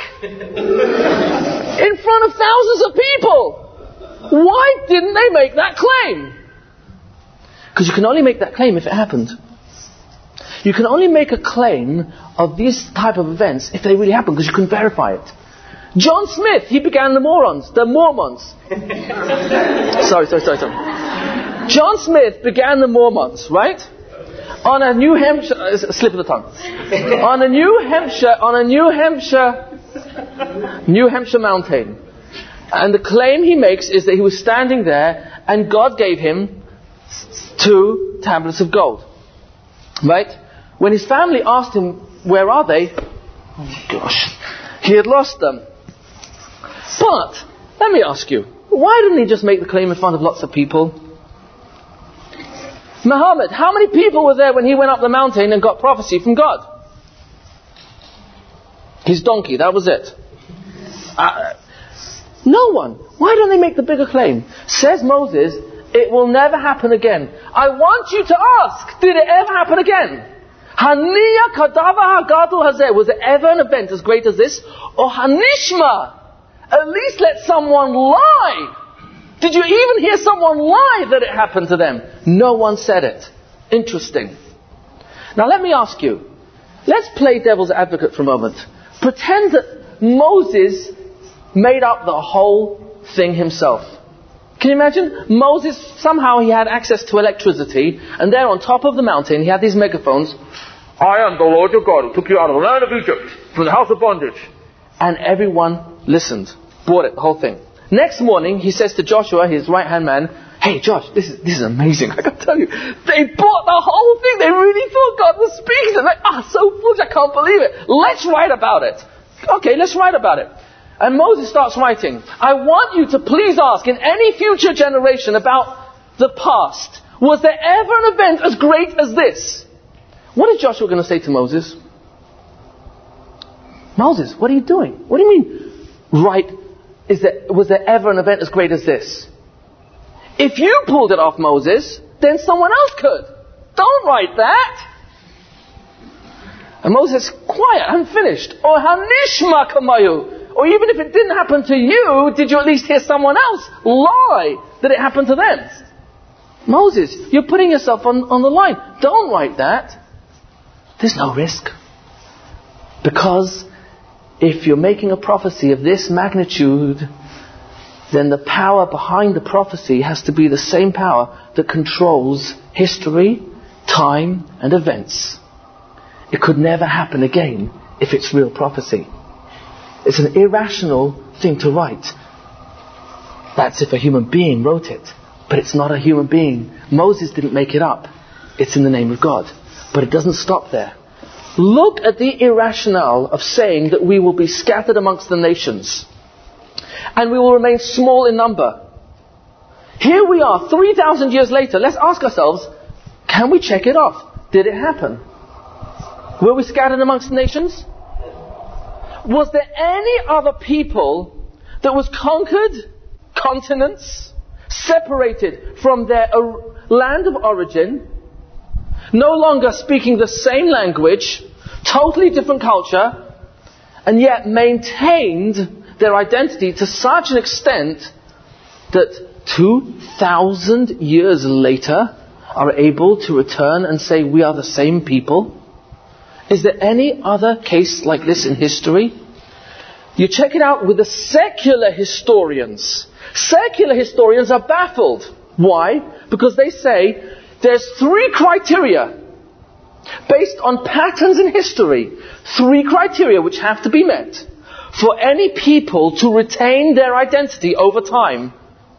Speaker 1: In front of thousands of people! Why didn't they make that claim? Because you can only make that claim if it happened. You can only make a claim of these type of events if they really happen, because you can verify it. John Smith, he began the Mormons. Sorry. John Smith began the Mormons, right? On a New Hampshire, slip of the tongue. On a New Hampshire mountain. And the claim he makes is that he was standing there and God gave him 2 tablets of gold. Right? When his family asked him, where are they? Oh my gosh. He had lost them. But, let me ask you, why didn't he just make the claim in front of lots of people? Muhammad, how many people were there when he went up the mountain and got prophecy from God? His donkey, that was it. No one. Why don't they make the bigger claim? Says Moses, it will never happen again. I want you to ask, did it ever happen again? Haniya kadava hagadol hazeh. Was there ever an event as great as this? Or hanishma? At least let someone lie. Did you even hear someone lie that it happened to them? No one said it. Interesting. Now let me ask you. Let's play devil's advocate for a moment. Pretend that Moses made up the whole thing himself. Can you imagine? Moses, somehow he had access to electricity, and there on top of the mountain he had these megaphones. I am the Lord your God who took you out of the land of Egypt, from the house of bondage. And everyone listened. Bought it, the whole thing. Next morning, he says to Joshua, his right-hand man, hey Josh, this is amazing. I can tell you, they bought the whole thing. They really thought God was speaking. They're like, so foolish, I can't believe it. Let's write about it. Okay, let's write about it. And Moses starts writing, I want you to please ask in any future generation about the past, was there ever an event as great as this? What is Joshua going to say to Moses? Moses, what are you doing? What do you mean, right? Was there ever an event as great as this? If you pulled it off, Moses, then someone else could. Don't write that. And Moses, quiet, I'm finished. Or hanishma kamayu. Or even if it didn't happen to you, did you at least hear someone else lie that it happened to them? Moses, you're putting yourself on the line. Don't write that. There's no risk. Because if you're making a prophecy of this magnitude, then the power behind the prophecy has to be the same power that controls history, time, and events. It could never happen again if it's real prophecy. It's an irrational thing to write. That's if a human being wrote it. But it's not a human being. Moses didn't make it up. It's in the name of God. But it doesn't stop there. Look at the irrationale of saying that we will be scattered amongst the nations. And we will remain small in number. Here we are, 3,000 years later. Let's ask ourselves, can we check it off? Did it happen? Were we scattered amongst the nations? Was there any other people that was conquered, continents, separated from their land of origin, no longer speaking the same language, totally different culture, and yet maintained their identity to such an extent that 2,000 years later are able to return and say we are the same people? Is there any other case like this in history? You check it out with the secular historians. Secular historians are baffled. Why? Because they say there's 3 criteria based on patterns in history. 3 criteria which have to be met for any people to retain their identity over time.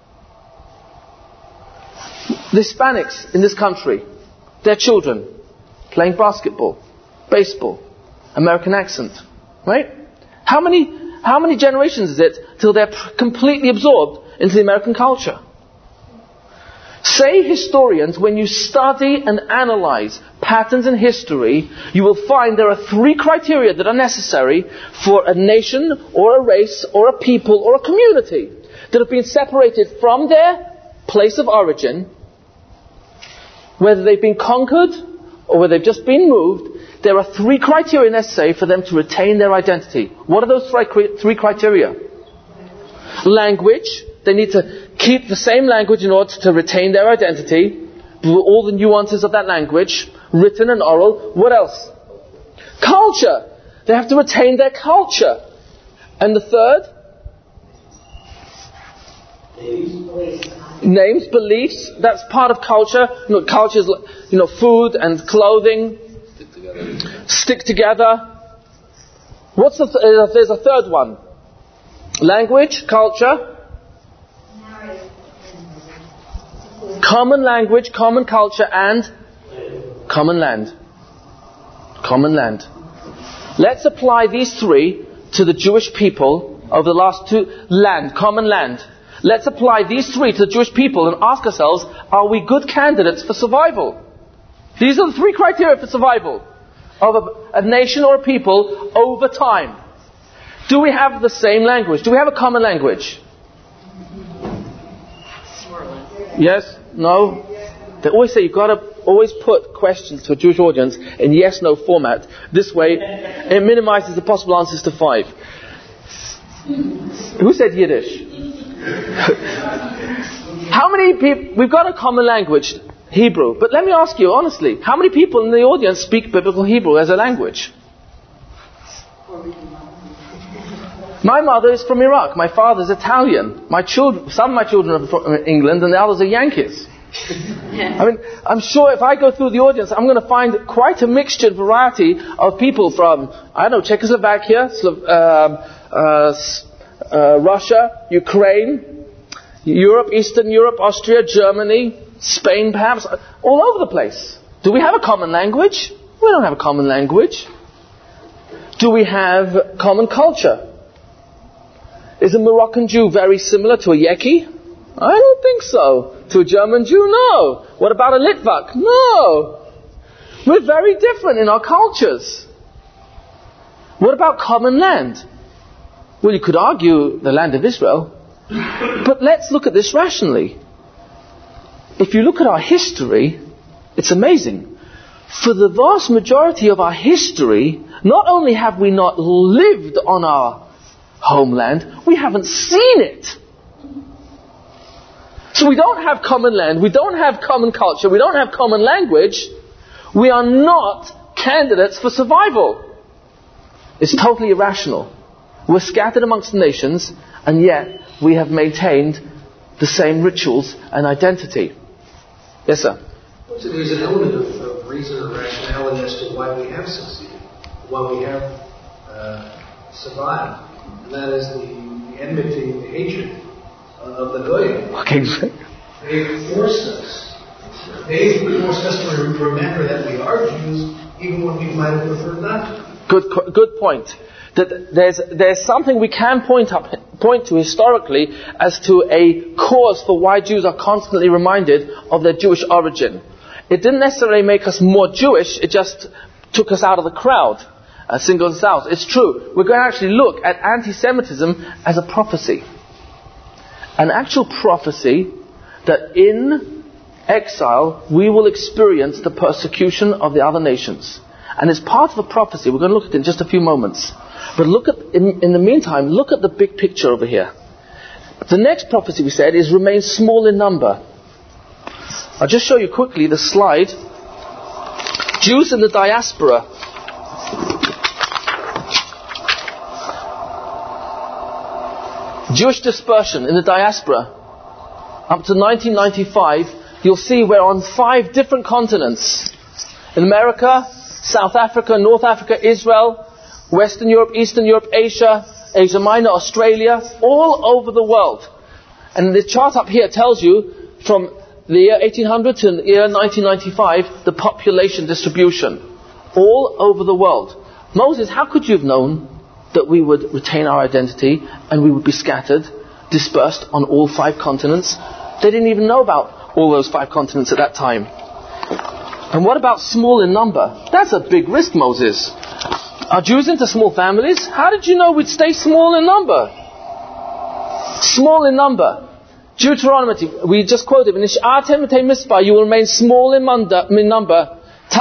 Speaker 1: The Hispanics in this country, their children playing basketball, baseball, American accent, right? How many generations is it till they're completely absorbed into the American culture? Say historians, when you study and analyze patterns in history, you will find there are 3 criteria that are necessary for a nation or a race or a people or a community that have been separated from their place of origin, whether they've been conquered or whether they've just been moved. There are 3 criteria necessary for them to retain their identity. What are those 3 criteria? Language. They need to keep the same language in order to retain their identity, with all the nuances of that language, written and oral. What else? Culture. They have to retain their culture. And the third? Names, beliefs. That's part of culture. Culture is, food and clothing. Stick together. What's there's a third one. Language, culture. Common language, common culture, and common land. Common land. Let's apply these 3 to the Jewish people over the last 2. Common land. Let's apply these 3 to the Jewish people and ask ourselves, are we good candidates for survival? These are the 3 criteria for survival of a nation or a people over time. Do we have the same language? Do we have a common language? Yes? No? They always say you've got to always put questions to a Jewish audience in yes-no format. This way, it minimizes the possible answers to 5. Who said Yiddish? How many people... We've got a common language, Hebrew. But let me ask you, honestly, how many people in the audience speak Biblical Hebrew as a language? My mother is from Iraq. My father is Italian. Some of my children are from England and the others are Yankees. I'm sure if I go through the audience, I'm going to find quite a mixture and variety of people from, Czechoslovakia, Russia, Ukraine, Europe, Eastern Europe, Austria, Germany, Spain perhaps, all over the place. Do we have a common language? We don't have a common language. Do we have common culture? Is a Moroccan Jew very similar to a Yeki? I don't think so. To a German Jew? No. What about a Litvak? No. We're very different in our cultures. What about common land? Well, you could argue the land of Israel. But let's look at this rationally. If you look at our history, it's amazing. For the vast majority of our history, not only have we not lived on our homeland, we haven't seen it. So we don't have common land, we don't have common culture, we don't have common language. We are not candidates for survival. It's totally irrational. We're scattered amongst the nations, and yet we have maintained the same rituals and identity. Yes, sir?
Speaker 4: So there's an element of reason or rationality as to why we have succeeded, why we have survived. And that is the enmity, the hatred of the Goyim.
Speaker 1: Okay.
Speaker 4: They forced us. They forced us to remember that we are Jews, even when we might have preferred not to.
Speaker 1: Good point. That there's something we can point to historically as to a cause for why Jews are constantly reminded of their Jewish origin. It didn't necessarily make us more Jewish, it just took us out of the crowd, singled us out. It's true. We're going to actually look at anti-Semitism as a prophecy. An actual prophecy that in exile we will experience the persecution of the other nations. And it's part of a prophecy. We're going to look at it in just a few moments. But look at, in the meantime, look at the big picture over here. The next prophecy we said is remain small in number. I'll just show you quickly the slide. Jews in the diaspora. Jewish dispersion in the diaspora. Up to 1995, you'll see we're on 5 different continents. In America, South Africa, North Africa, Israel, Western Europe, Eastern Europe, Asia, Asia Minor, Australia, all over the world. And the chart up here tells you from the year 1800 to the year 1995, the population distribution. All over the world. Moses, how could you have known that we would retain our identity and we would be scattered, dispersed on all 5 continents? They didn't even know about all those 5 continents at that time. And what about small in number? That's a big risk, Moses. Are Jews into small families? How did you know we'd stay small in number? Small in number. Deuteronomy, we just quoted, you will remain small in number.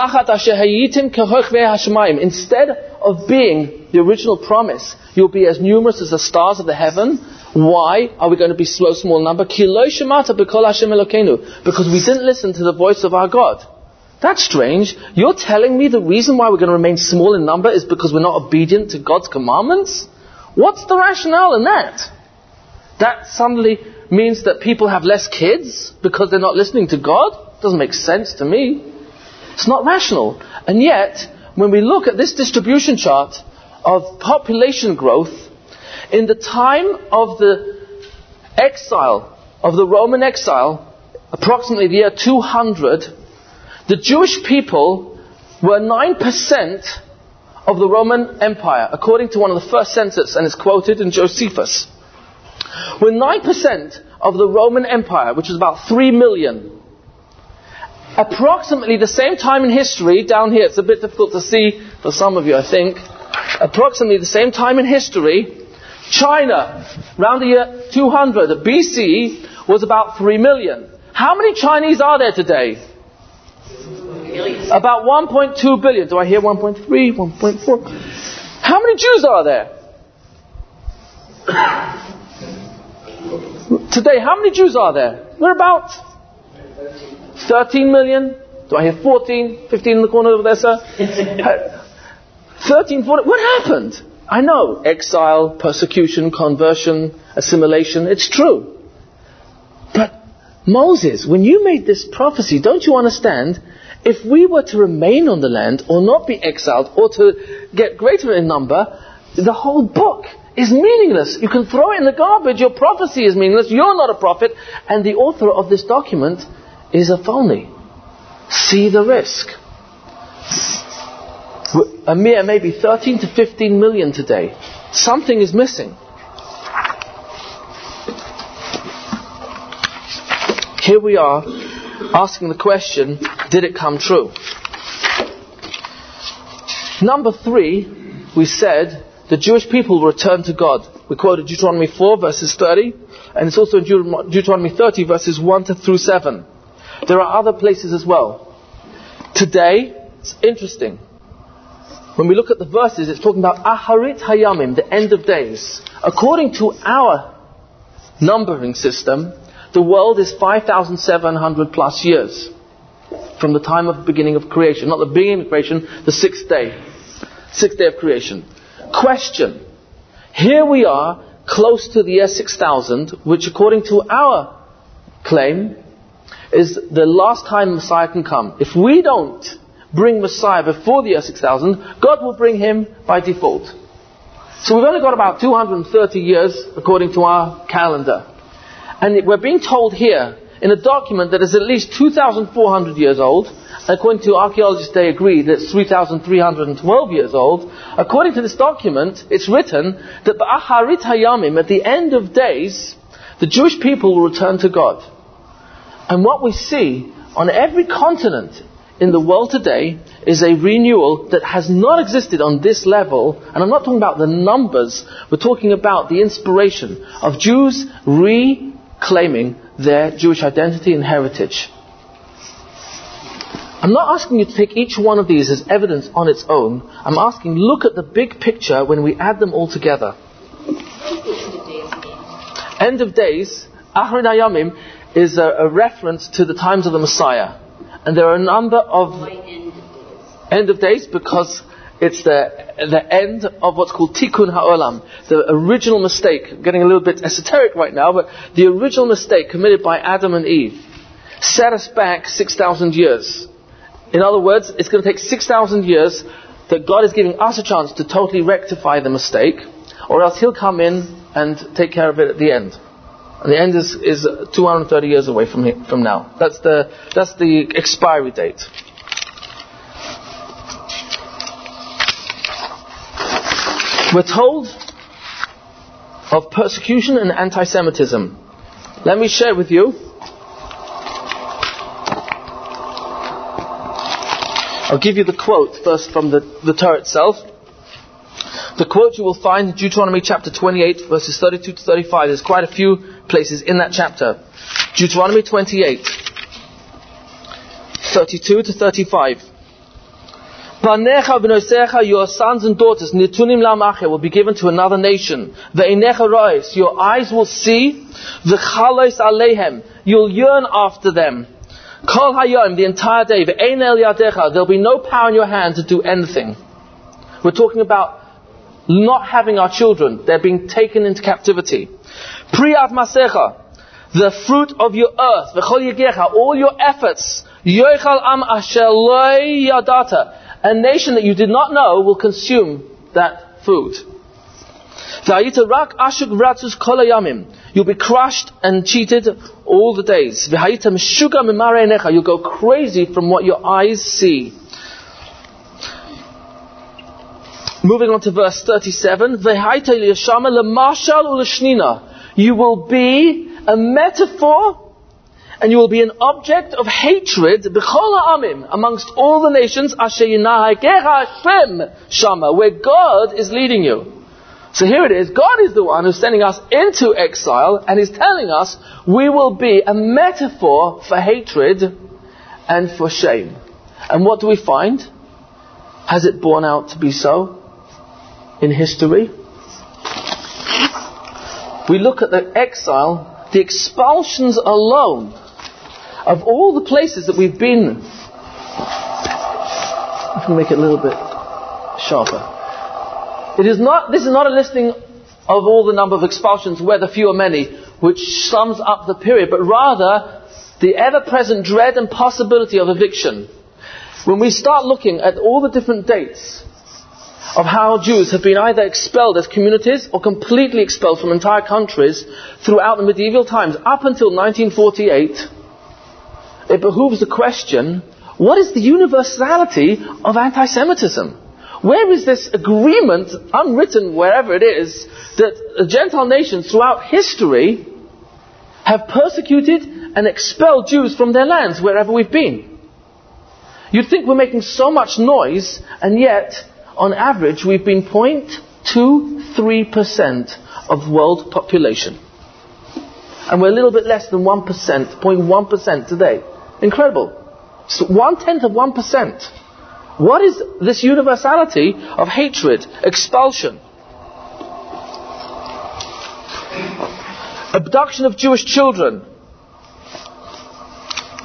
Speaker 1: Instead of being the original promise, you'll be as numerous as the stars of the heaven. Why are we going to be small in number? Because we didn't listen to the voice of our God. That's strange. You're telling me the reason why we're going to remain small in number is because we're not obedient to God's commandments? What's the rationale in that? That suddenly means that people have less kids because they're not listening to God? Doesn't make sense to me. It's not rational. And yet, when we look at this distribution chart of population growth, in the time of the exile, of the Roman exile, approximately the year 200, the Jewish people were 9% of the Roman Empire, according to one of the first census, and it's quoted in Josephus. We're 9% of the Roman Empire, which is about 3 million. Approximately the same time in history, down here, it's a bit difficult to see for some of you, I think. Approximately the same time in history, China, around the year 200 BC, was about 3 million. How many Chinese are there today? About 1.2 billion. Do I hear 1.3, 1.4? How many Jews are there? Today, how many Jews are there? We're about 13 million. Do I hear 14, 15 in the corner over there, sir? 13, 14. What happened? I know. Exile, persecution, conversion, assimilation. It's true. But Moses, when you made this prophecy, don't you understand? If we were to remain on the land, or not be exiled, or to get greater in number, the whole book is meaningless. You can throw it in the garbage. Your prophecy is meaningless. You're not a prophet. And the author of this document is a phony. See the risk. A mere maybe 13 to 15 million today. Something is missing. Here we are, asking the question, did it come true? Number 3, we said, the Jewish people will return to God. We quoted Deuteronomy 4 verses 30, and it's also in Deuteronomy 30 verses 1 through 7. There are other places as well. Today, it's interesting. When we look at the verses, it's talking about Aharit Hayamim, the end of days. According to our numbering system, the world is 5,700 plus years from the time of the beginning of creation. Not the beginning of creation, the sixth day. Sixth day of creation. Question. Here we are, close to the year 6000, which according to our claim is the last time Messiah can come. If we don't bring Messiah before the year 6000, God will bring him by default. So we've only got about 230 years according to our calendar. And we're being told here in a document that is at least 2,400 years old. According to archaeologists, they agree that it's 3,312 years old. According to this document, it's written that Ba'acharit Hayamim, at the end of days, the Jewish people will return to God. And what we see on every continent in the world today is a renewal that has not existed on this level. And I'm not talking about the numbers, we're talking about the inspiration of Jews reclaiming their Jewish identity and heritage. I'm not asking you to take each one of these as evidence on its own. I'm asking, look at the big picture when we add them all together. End of days, Acharit Hayamim, is a reference to the times of the Messiah. And there are a number of end of days because it's the end of what's called Tikkun HaOlam, the original mistake. I'm getting a little bit esoteric right now, but the original mistake committed by Adam and Eve set us back 6,000 years. In other words, it's going to take 6,000 years that God is giving us a chance to totally rectify the mistake, or else He'll come in and take care of it at the end. And the end is 230 years away from now. That's the expiry date. We're told of persecution and anti-Semitism. Let me share with you. I'll give you the quote first from the Torah itself. The quote you will find in Deuteronomy chapter 28, verses 32 to 35. There's quite a few places in that chapter. Deuteronomy 28, 32 to 35. Banecha v'nosecha, your sons and daughters, nitunim la'amacher, will be given to another nation. Ve'einecha ro'es, your eyes will see. V'chalois aleihem, you'll yearn after them. Kol hayom, the entire day. Ve'ein el yadecha, there'll be no power in your hand to do anything. We're talking about not having our children. They're being taken into captivity. Priyat masecha, the fruit of your earth. V'chol yegecha, all your efforts. Yochal am asher lo yadata, a nation that you did not know will consume that food. V'hayita rak ashuk v'ratzus kol hayamim, you'll be crushed and cheated all the days. V'hayita meshuga mimare einecha, you'll go crazy from what your eyes see. Moving on to verse 37. V'hayita liyashama lemashal u'leshnina, you will be a metaphor and you will be an object of hatred b'chol ha'amim, amongst all the nations, asher yinahagecha Hashem shama, where God is leading you. So here it is, God is the one who's sending us into exile and is telling us we will be a metaphor for hatred and for shame. And what do we find? Has it borne out to be so in history? We look at the exile, the expulsions alone of all the places that we've been. I can make it a little bit sharper. This is not a listing of all the number of expulsions, whether few or many, which sums up the period, but rather the ever-present dread and possibility of eviction. When we start looking at all the different dates of how Jews have been either expelled as communities or completely expelled from entire countries throughout the medieval times, up until 1948, it behooves the question, what is the universality of anti-Semitism? Where is this agreement, unwritten wherever it is, that Gentile nations throughout history have persecuted and expelled Jews from their lands wherever we've been? You'd think we're making so much noise, and yet, on average, we've been 0.23% of world population. And we're a little bit less than 1%, 0.1% today. Incredible. So 0.1%. What is this universality of hatred, expulsion? Abduction of Jewish children.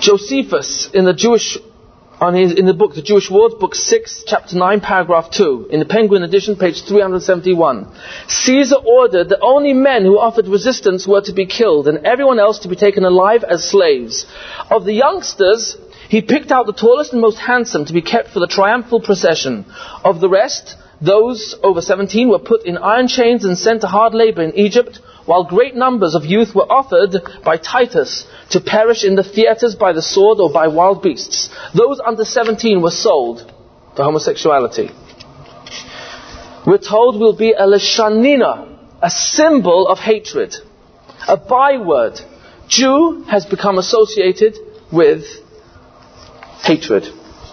Speaker 1: Josephus, in the book, The Jewish Wars, book 6, chapter 9, paragraph 2, in the Penguin edition, page 371. Caesar ordered that only men who offered resistance were to be killed, and everyone else to be taken alive as slaves. Of the youngsters, he picked out the tallest and most handsome to be kept for the triumphal procession. Of the rest, those over 17 were put in iron chains and sent to hard labor in Egypt, while great numbers of youth were offered by Titus to perish in the theatres by the sword or by wild beasts. Those under 17 were sold to homosexuality. We're told will be a leshanina, a symbol of hatred, a byword. Jew has become associated with hatred.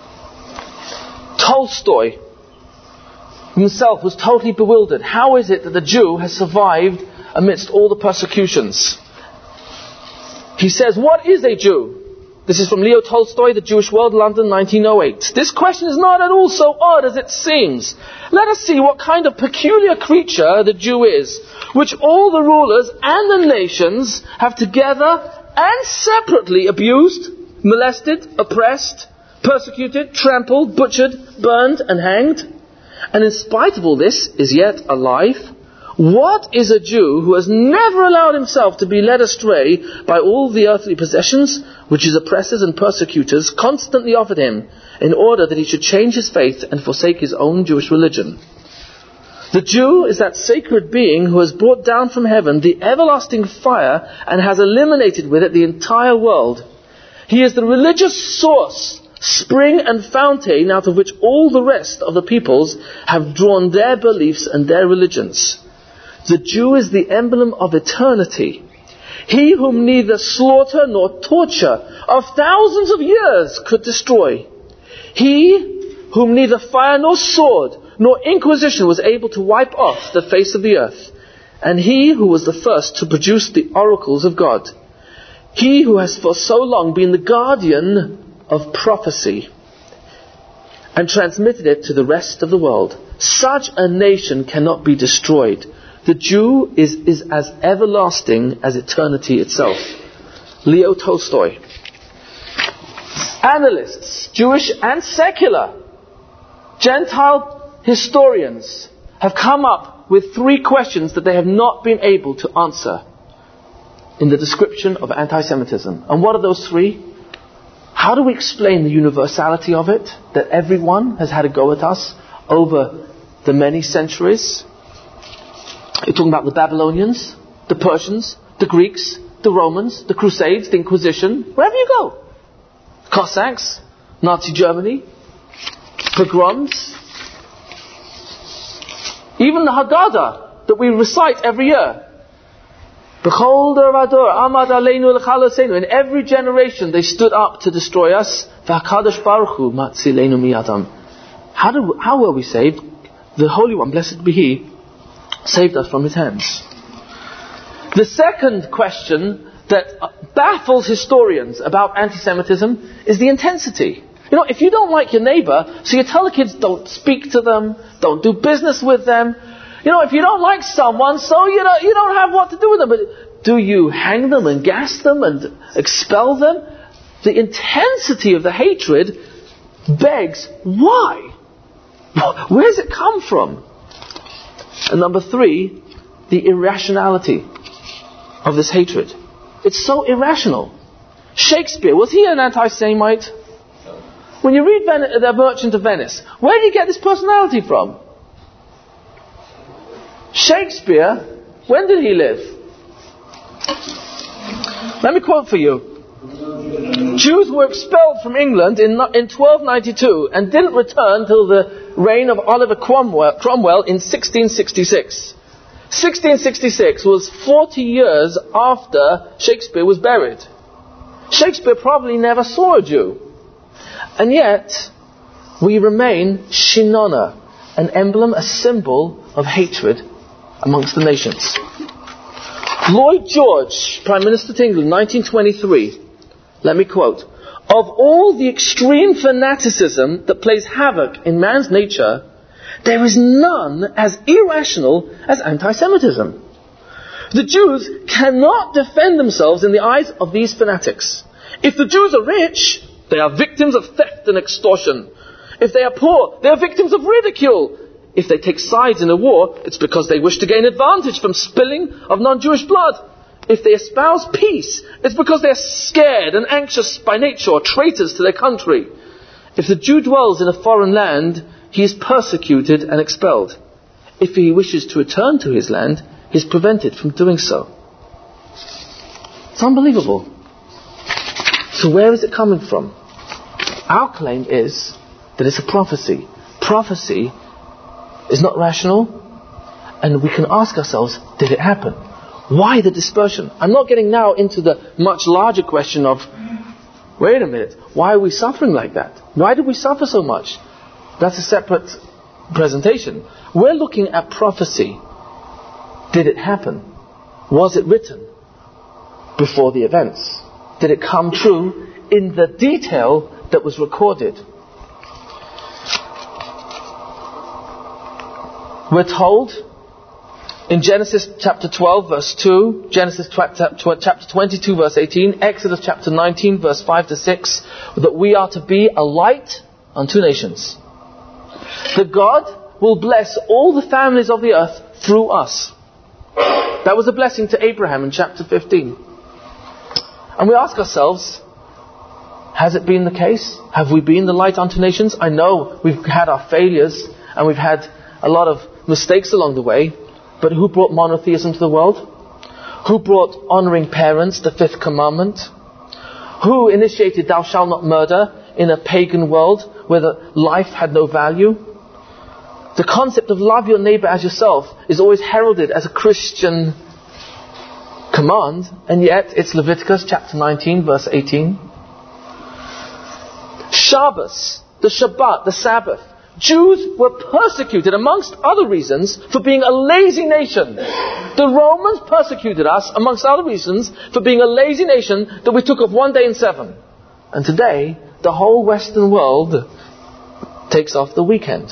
Speaker 1: Tolstoy himself was totally bewildered. How is it that the Jew has survived amidst all the persecutions? He says, what is a Jew? This is from Leo Tolstoy, The Jewish World, London, 1908. This question is not at all so odd as it seems. Let us see what kind of peculiar creature the Jew is, which all the rulers and the nations have together and separately abused, molested, oppressed, persecuted, trampled, butchered, burned, and hanged. And in spite of all this, is yet alive. What is a Jew who has never allowed himself to be led astray by all the earthly possessions which his oppressors and persecutors constantly offered him, in order that he should change his faith and forsake his own Jewish religion? The Jew is that sacred being who has brought down from heaven the everlasting fire and has eliminated with it the entire world. He is the religious source, spring and fountain out of which all the rest of the peoples have drawn their beliefs and their religions. The Jew is the emblem of eternity. He whom neither slaughter nor torture of thousands of years could destroy. He whom neither fire nor sword nor inquisition was able to wipe off the face of the earth. And he who was the first to produce the oracles of God. He who has for so long been the guardian of prophecy and transmitted it to the rest of the world. Such a nation cannot be destroyed. The Jew is as everlasting as eternity itself. Leo Tolstoy. Analysts, Jewish and secular, Gentile historians have come up with 3 questions that they have not been able to answer in the description of anti-Semitism. And what are those 3? How do we explain the universality of it, that everyone has had a go at us over the many centuries? You're talking about the Babylonians, the Persians, the Greeks, the Romans, the Crusades, the Inquisition, wherever you go. Cossacks, Nazi Germany, pogroms, even the Haggadah that we recite every year. In every generation they stood up to destroy us. How were we saved? The Holy One, blessed be He, saved us from His hands. The second question that baffles historians about anti-Semitism is the intensity. If you don't like your neighbor, so you tell the kids don't speak to them, don't do business with them. If you don't like someone, so you don't have what to do with them. But do you hang them and gas them and expel them? The intensity of the hatred begs, why? Where does it come from? And number 3, the irrationality of this hatred. It's so irrational. Shakespeare, was he an anti-Semite? When you read The Merchant of Venice, where did he get this personality from? Shakespeare, when did he live? Let me quote for you. Jews were expelled from England in 1292 and didn't return till the reign of Oliver Cromwell in 1666. 1666 was 40 years after Shakespeare was buried. Shakespeare probably never saw a Jew. And yet, we remain Shinona, an emblem, a symbol of hatred amongst the nations. Lloyd George, Prime Minister to England, 1923. Let me quote. Of all the extreme fanaticism that plays havoc in man's nature, there is none as irrational as anti-Semitism. The Jews cannot defend themselves in the eyes of these fanatics. If the Jews are rich, they are victims of theft and extortion. If they are poor, they are victims of ridicule. If they take sides in a war, it's because they wish to gain advantage from spilling of non-Jewish blood. If they espouse peace, it's because they're scared and anxious by nature or traitors to their country. If the Jew dwells in a foreign land, he is persecuted and expelled. If he wishes to return to his land, he is prevented from doing so. It's unbelievable. So where is it coming from? Our claim is that it's a prophecy. Prophecy is not rational, and we can ask ourselves, did it happen? Why the dispersion? I'm not getting now into the much larger question of, wait a minute, why are we suffering like that? Why did we suffer so much? That's a separate presentation. We're looking at prophecy. Did it happen? Was it written before the events? Did it come true in the detail that was recorded? We're told in Genesis chapter 12 verse 2, Genesis chapter 22 verse 18, Exodus chapter 19 verse 5 to 6, that we are to be a light unto nations. That God will bless all the families of the earth through us. That was a blessing to Abraham in chapter 15. And we ask ourselves, has it been the case? Have we been the light unto nations? I know we've had our failures and we've had a lot of mistakes along the way, but who brought monotheism to the world? Who brought honouring parents, the fifth commandment? Who initiated thou shalt not murder in a pagan world where the life had no value? The concept of love your neighbour as yourself is always heralded as a Christian command, and yet it's Leviticus chapter 19 verse 18. Shabbos, the Shabbat, the Sabbath. Jews were persecuted, amongst other reasons, for being a lazy nation. The Romans persecuted us, amongst other reasons, for being a lazy nation that we took off one day in 7. And today, the whole Western world takes off the weekend.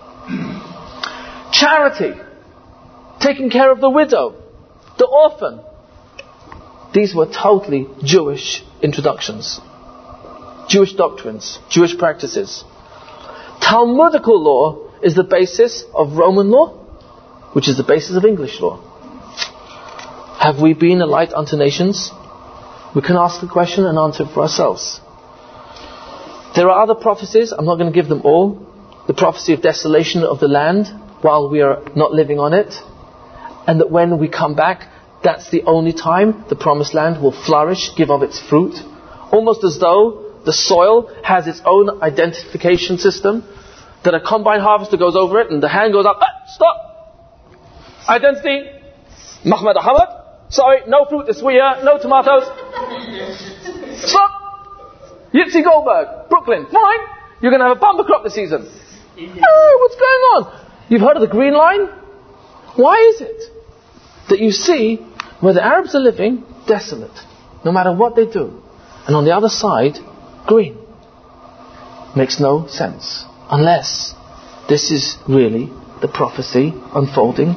Speaker 1: Charity, taking care of the widow, the orphan. These were totally Jewish introductions. Jewish doctrines, Jewish practices. Talmudical law is the basis of Roman law, which is the basis of English law. Have we been a light unto nations? We can ask the question and answer it for ourselves. There are other prophecies, I'm not going to give them all. The prophecy of desolation of the land while we are not living on it, and that when we come back, that's the only time the promised land will flourish, give of its fruit, almost as though the soil has its own identification system, that a combine harvester goes over it and the hand goes up, stop! Identity, Mahmoud Ahmad, sorry, no fruit this year, no tomatoes. Stop! Yitzi Goldberg, Brooklyn, fine, you're going to have a bumper crop this season. Oh, what's going on? You've heard of the Green Line? Why is it that you see where the Arabs are living desolate, no matter what they do, and on the other side, green? Makes no sense. Unless this is really the prophecy unfolding.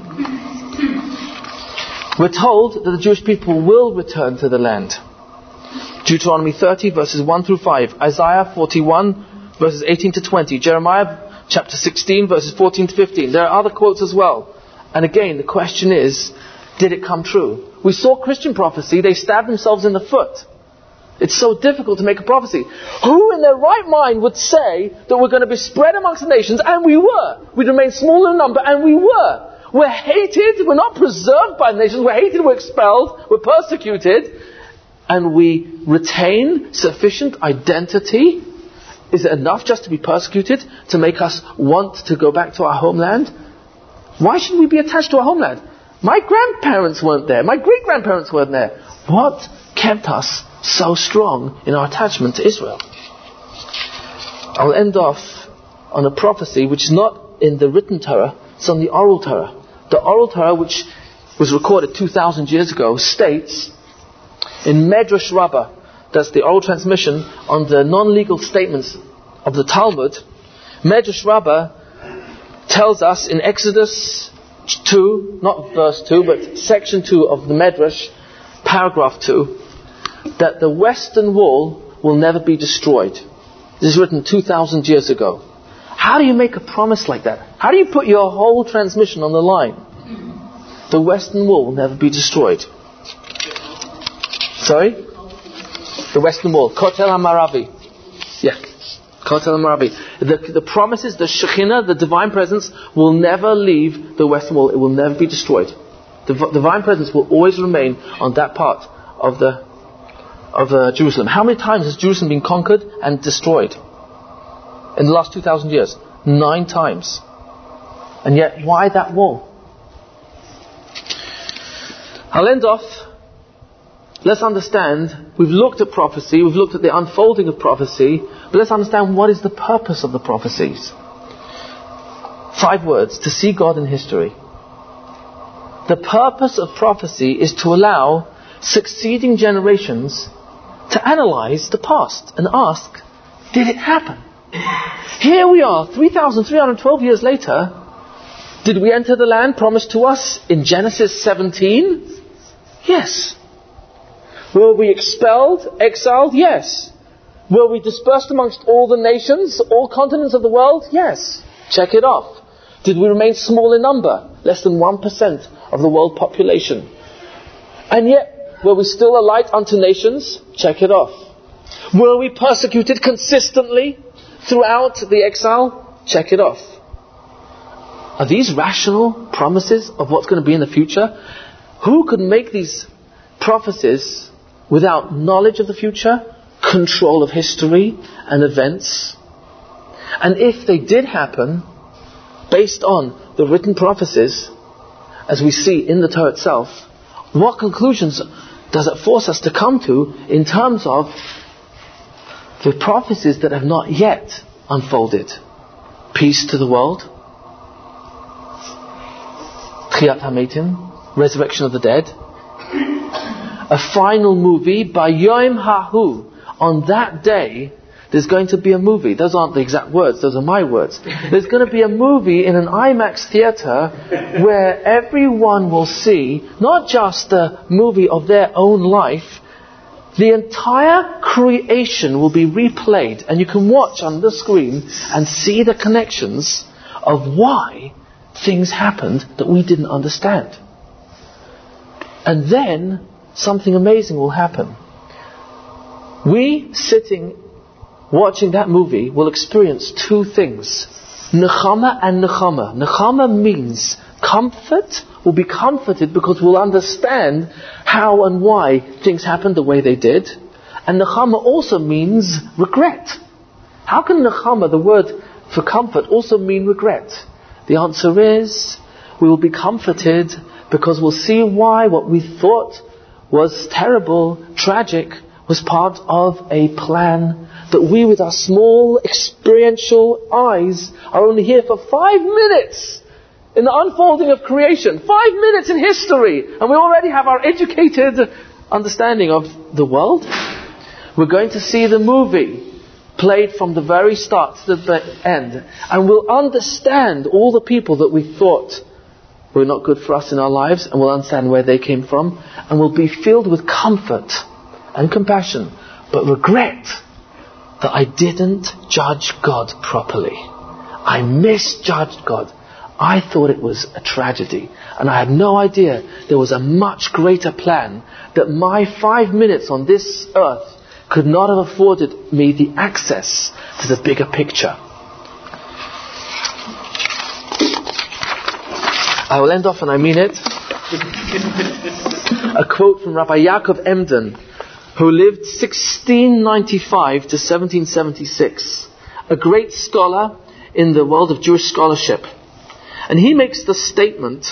Speaker 1: We're told that the Jewish people will return to the land. Deuteronomy 30 verses 1 through 5. Isaiah 41 verses 18 to 20. Jeremiah chapter 16 verses 14 to 15. There are other quotes as well. And again, the question is, did it come true? We saw Christian prophecy, they stabbed themselves in the foot. It's so difficult to make a prophecy. Who in their right mind would say that we're going to be spread amongst the nations? And we were. We'd remain small in number, and we were. We're hated. We're not preserved by the nations. We're hated. We're expelled. We're persecuted. And we retain sufficient identity. Is it enough just to be persecuted to make us want to go back to our homeland? Why should we be attached to our homeland? My grandparents weren't there. My great-grandparents weren't there. What kept us so strong in our attachment to Israel? I'll end off on a prophecy which is not in the written Torah, it's on the oral Torah. The oral Torah, which was recorded 2,000 years ago, states in Medrash Rabbah, that's the oral transmission on the non-legal statements of the Talmud. Medrash Rabbah tells us in Exodus 2, not verse 2, but section 2 of the Medrash, paragraph 2, that the Western Wall will never be destroyed. This is written 2,000 years ago. How do you make a promise like that? How do you put your whole transmission on the line? The Western Wall will never be destroyed. Sorry? The Western Wall. Kotel HaMaravi. Yeah. Kotel HaMaravi. The promises, the Shekhinah, the divine presence, will never leave the Western Wall. It will never be destroyed. The divine presence will always remain on that part of Jerusalem. How many times has Jerusalem been conquered and destroyed? In the last 2,000 years? 9 times. And yet, why that wall? I'll end off. Let's understand, we've looked at prophecy, we've looked at the unfolding of prophecy, but let's understand what is the purpose of the prophecies. 5 words: to see God in history. The purpose of prophecy is to allow succeeding generations to analyze the past and ask, did it happen? Here we are, 3,312 years later. Did we enter the land promised to us in Genesis 17? Yes. Were we expelled, exiled? Yes. Were we dispersed amongst all the nations, all continents of the world? Yes. Check it off. Did we remain small in number? Less than 1% of the world population. And yet, were we still a light unto nations? Check it off. Were we persecuted consistently throughout the exile? Check it off. Are these rational promises of what's going to be in the future? Who could make these prophecies without knowledge of the future, control of history and events? And if they did happen, based on the written prophecies, as we see in the Torah itself, what conclusions does it force us to come to in terms of the prophecies that have not yet unfolded? Peace to the world, Tchiyat HaMetim, resurrection of the dead, a final movie, Bayom Hahu, on that day. There's going to be a movie. Those aren't the exact words, those are my words. There's going to be a movie in an IMAX theatre where everyone will see not just the movie of their own life, the entire creation will be replayed, and you can watch on the screen and see the connections of why things happened that we didn't understand. And then something amazing will happen. We sitting watching that movie will experience 2 things. Nechama and Nechama. Nechama means comfort. We'll be comforted because we'll understand how and why things happened the way they did. And Nechama also means regret. How can Nechama, the word for comfort, also mean regret? The answer is, we will be comforted because we'll see why what we thought was terrible, tragic, was part of a plan that we with our small experiential eyes are only here for 5 minutes in the unfolding of creation. 5 minutes in history, and we already have our educated understanding of the world. We're going to see the movie played from the very start to the end, and we'll understand all the people that we thought were not good for us in our lives, and we'll understand where they came from, and we'll be filled with comfort and compassion, but regret that I didn't judge God properly. I misjudged God. I thought it was a tragedy, and I had no idea there was a much greater plan, that my 5 minutes on this earth could not have afforded me the access to the bigger picture. I will end off, and I mean it, a quote from Rabbi Yaakov Emden, who lived 1695 to 1776, a great scholar in the world of Jewish scholarship. And he makes the statement,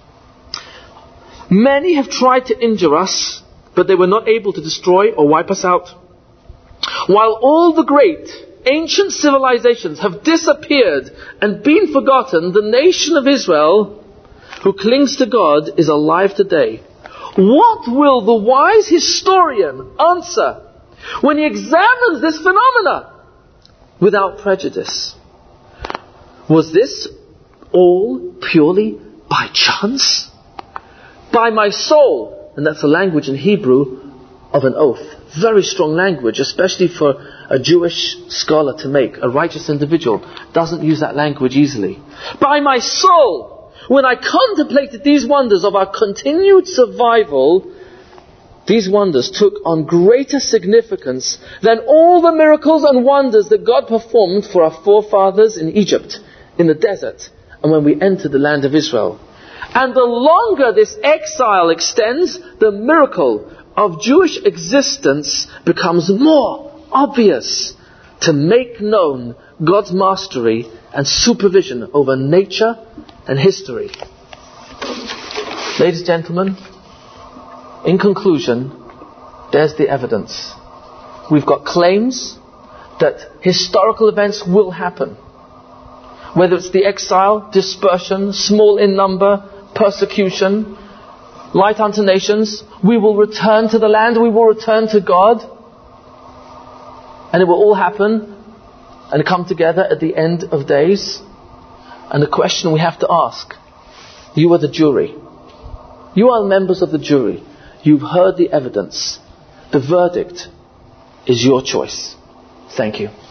Speaker 1: many have tried to injure us, but they were not able to destroy or wipe us out. While all the great ancient civilizations have disappeared and been forgotten, the nation of Israel, who clings to God, is alive today. What will the wise historian answer when he examines this phenomena without prejudice? Was this all purely by chance? By my soul, and that's a language in Hebrew of an oath. Very strong language, especially for a Jewish scholar to make. A righteous individual doesn't use that language easily. By my soul, when I contemplated these wonders of our continued survival, these wonders took on greater significance than all the miracles and wonders that God performed for our forefathers in Egypt, in the desert, and when we entered the land of Israel. And the longer this exile extends, the miracle of Jewish existence becomes more obvious to make known God's mastery and supervision over nature and history. Ladies and gentlemen, in conclusion, there's the evidence. We've got claims that historical events will happen. Whether it's the exile, dispersion, small in number, persecution, light unto nations, we will return to the land, we will return to God, and it will all happen and come together at the end of days. And the question we have to ask, you are the jury. You are members of the jury. You've heard the evidence. The verdict is your choice. Thank you.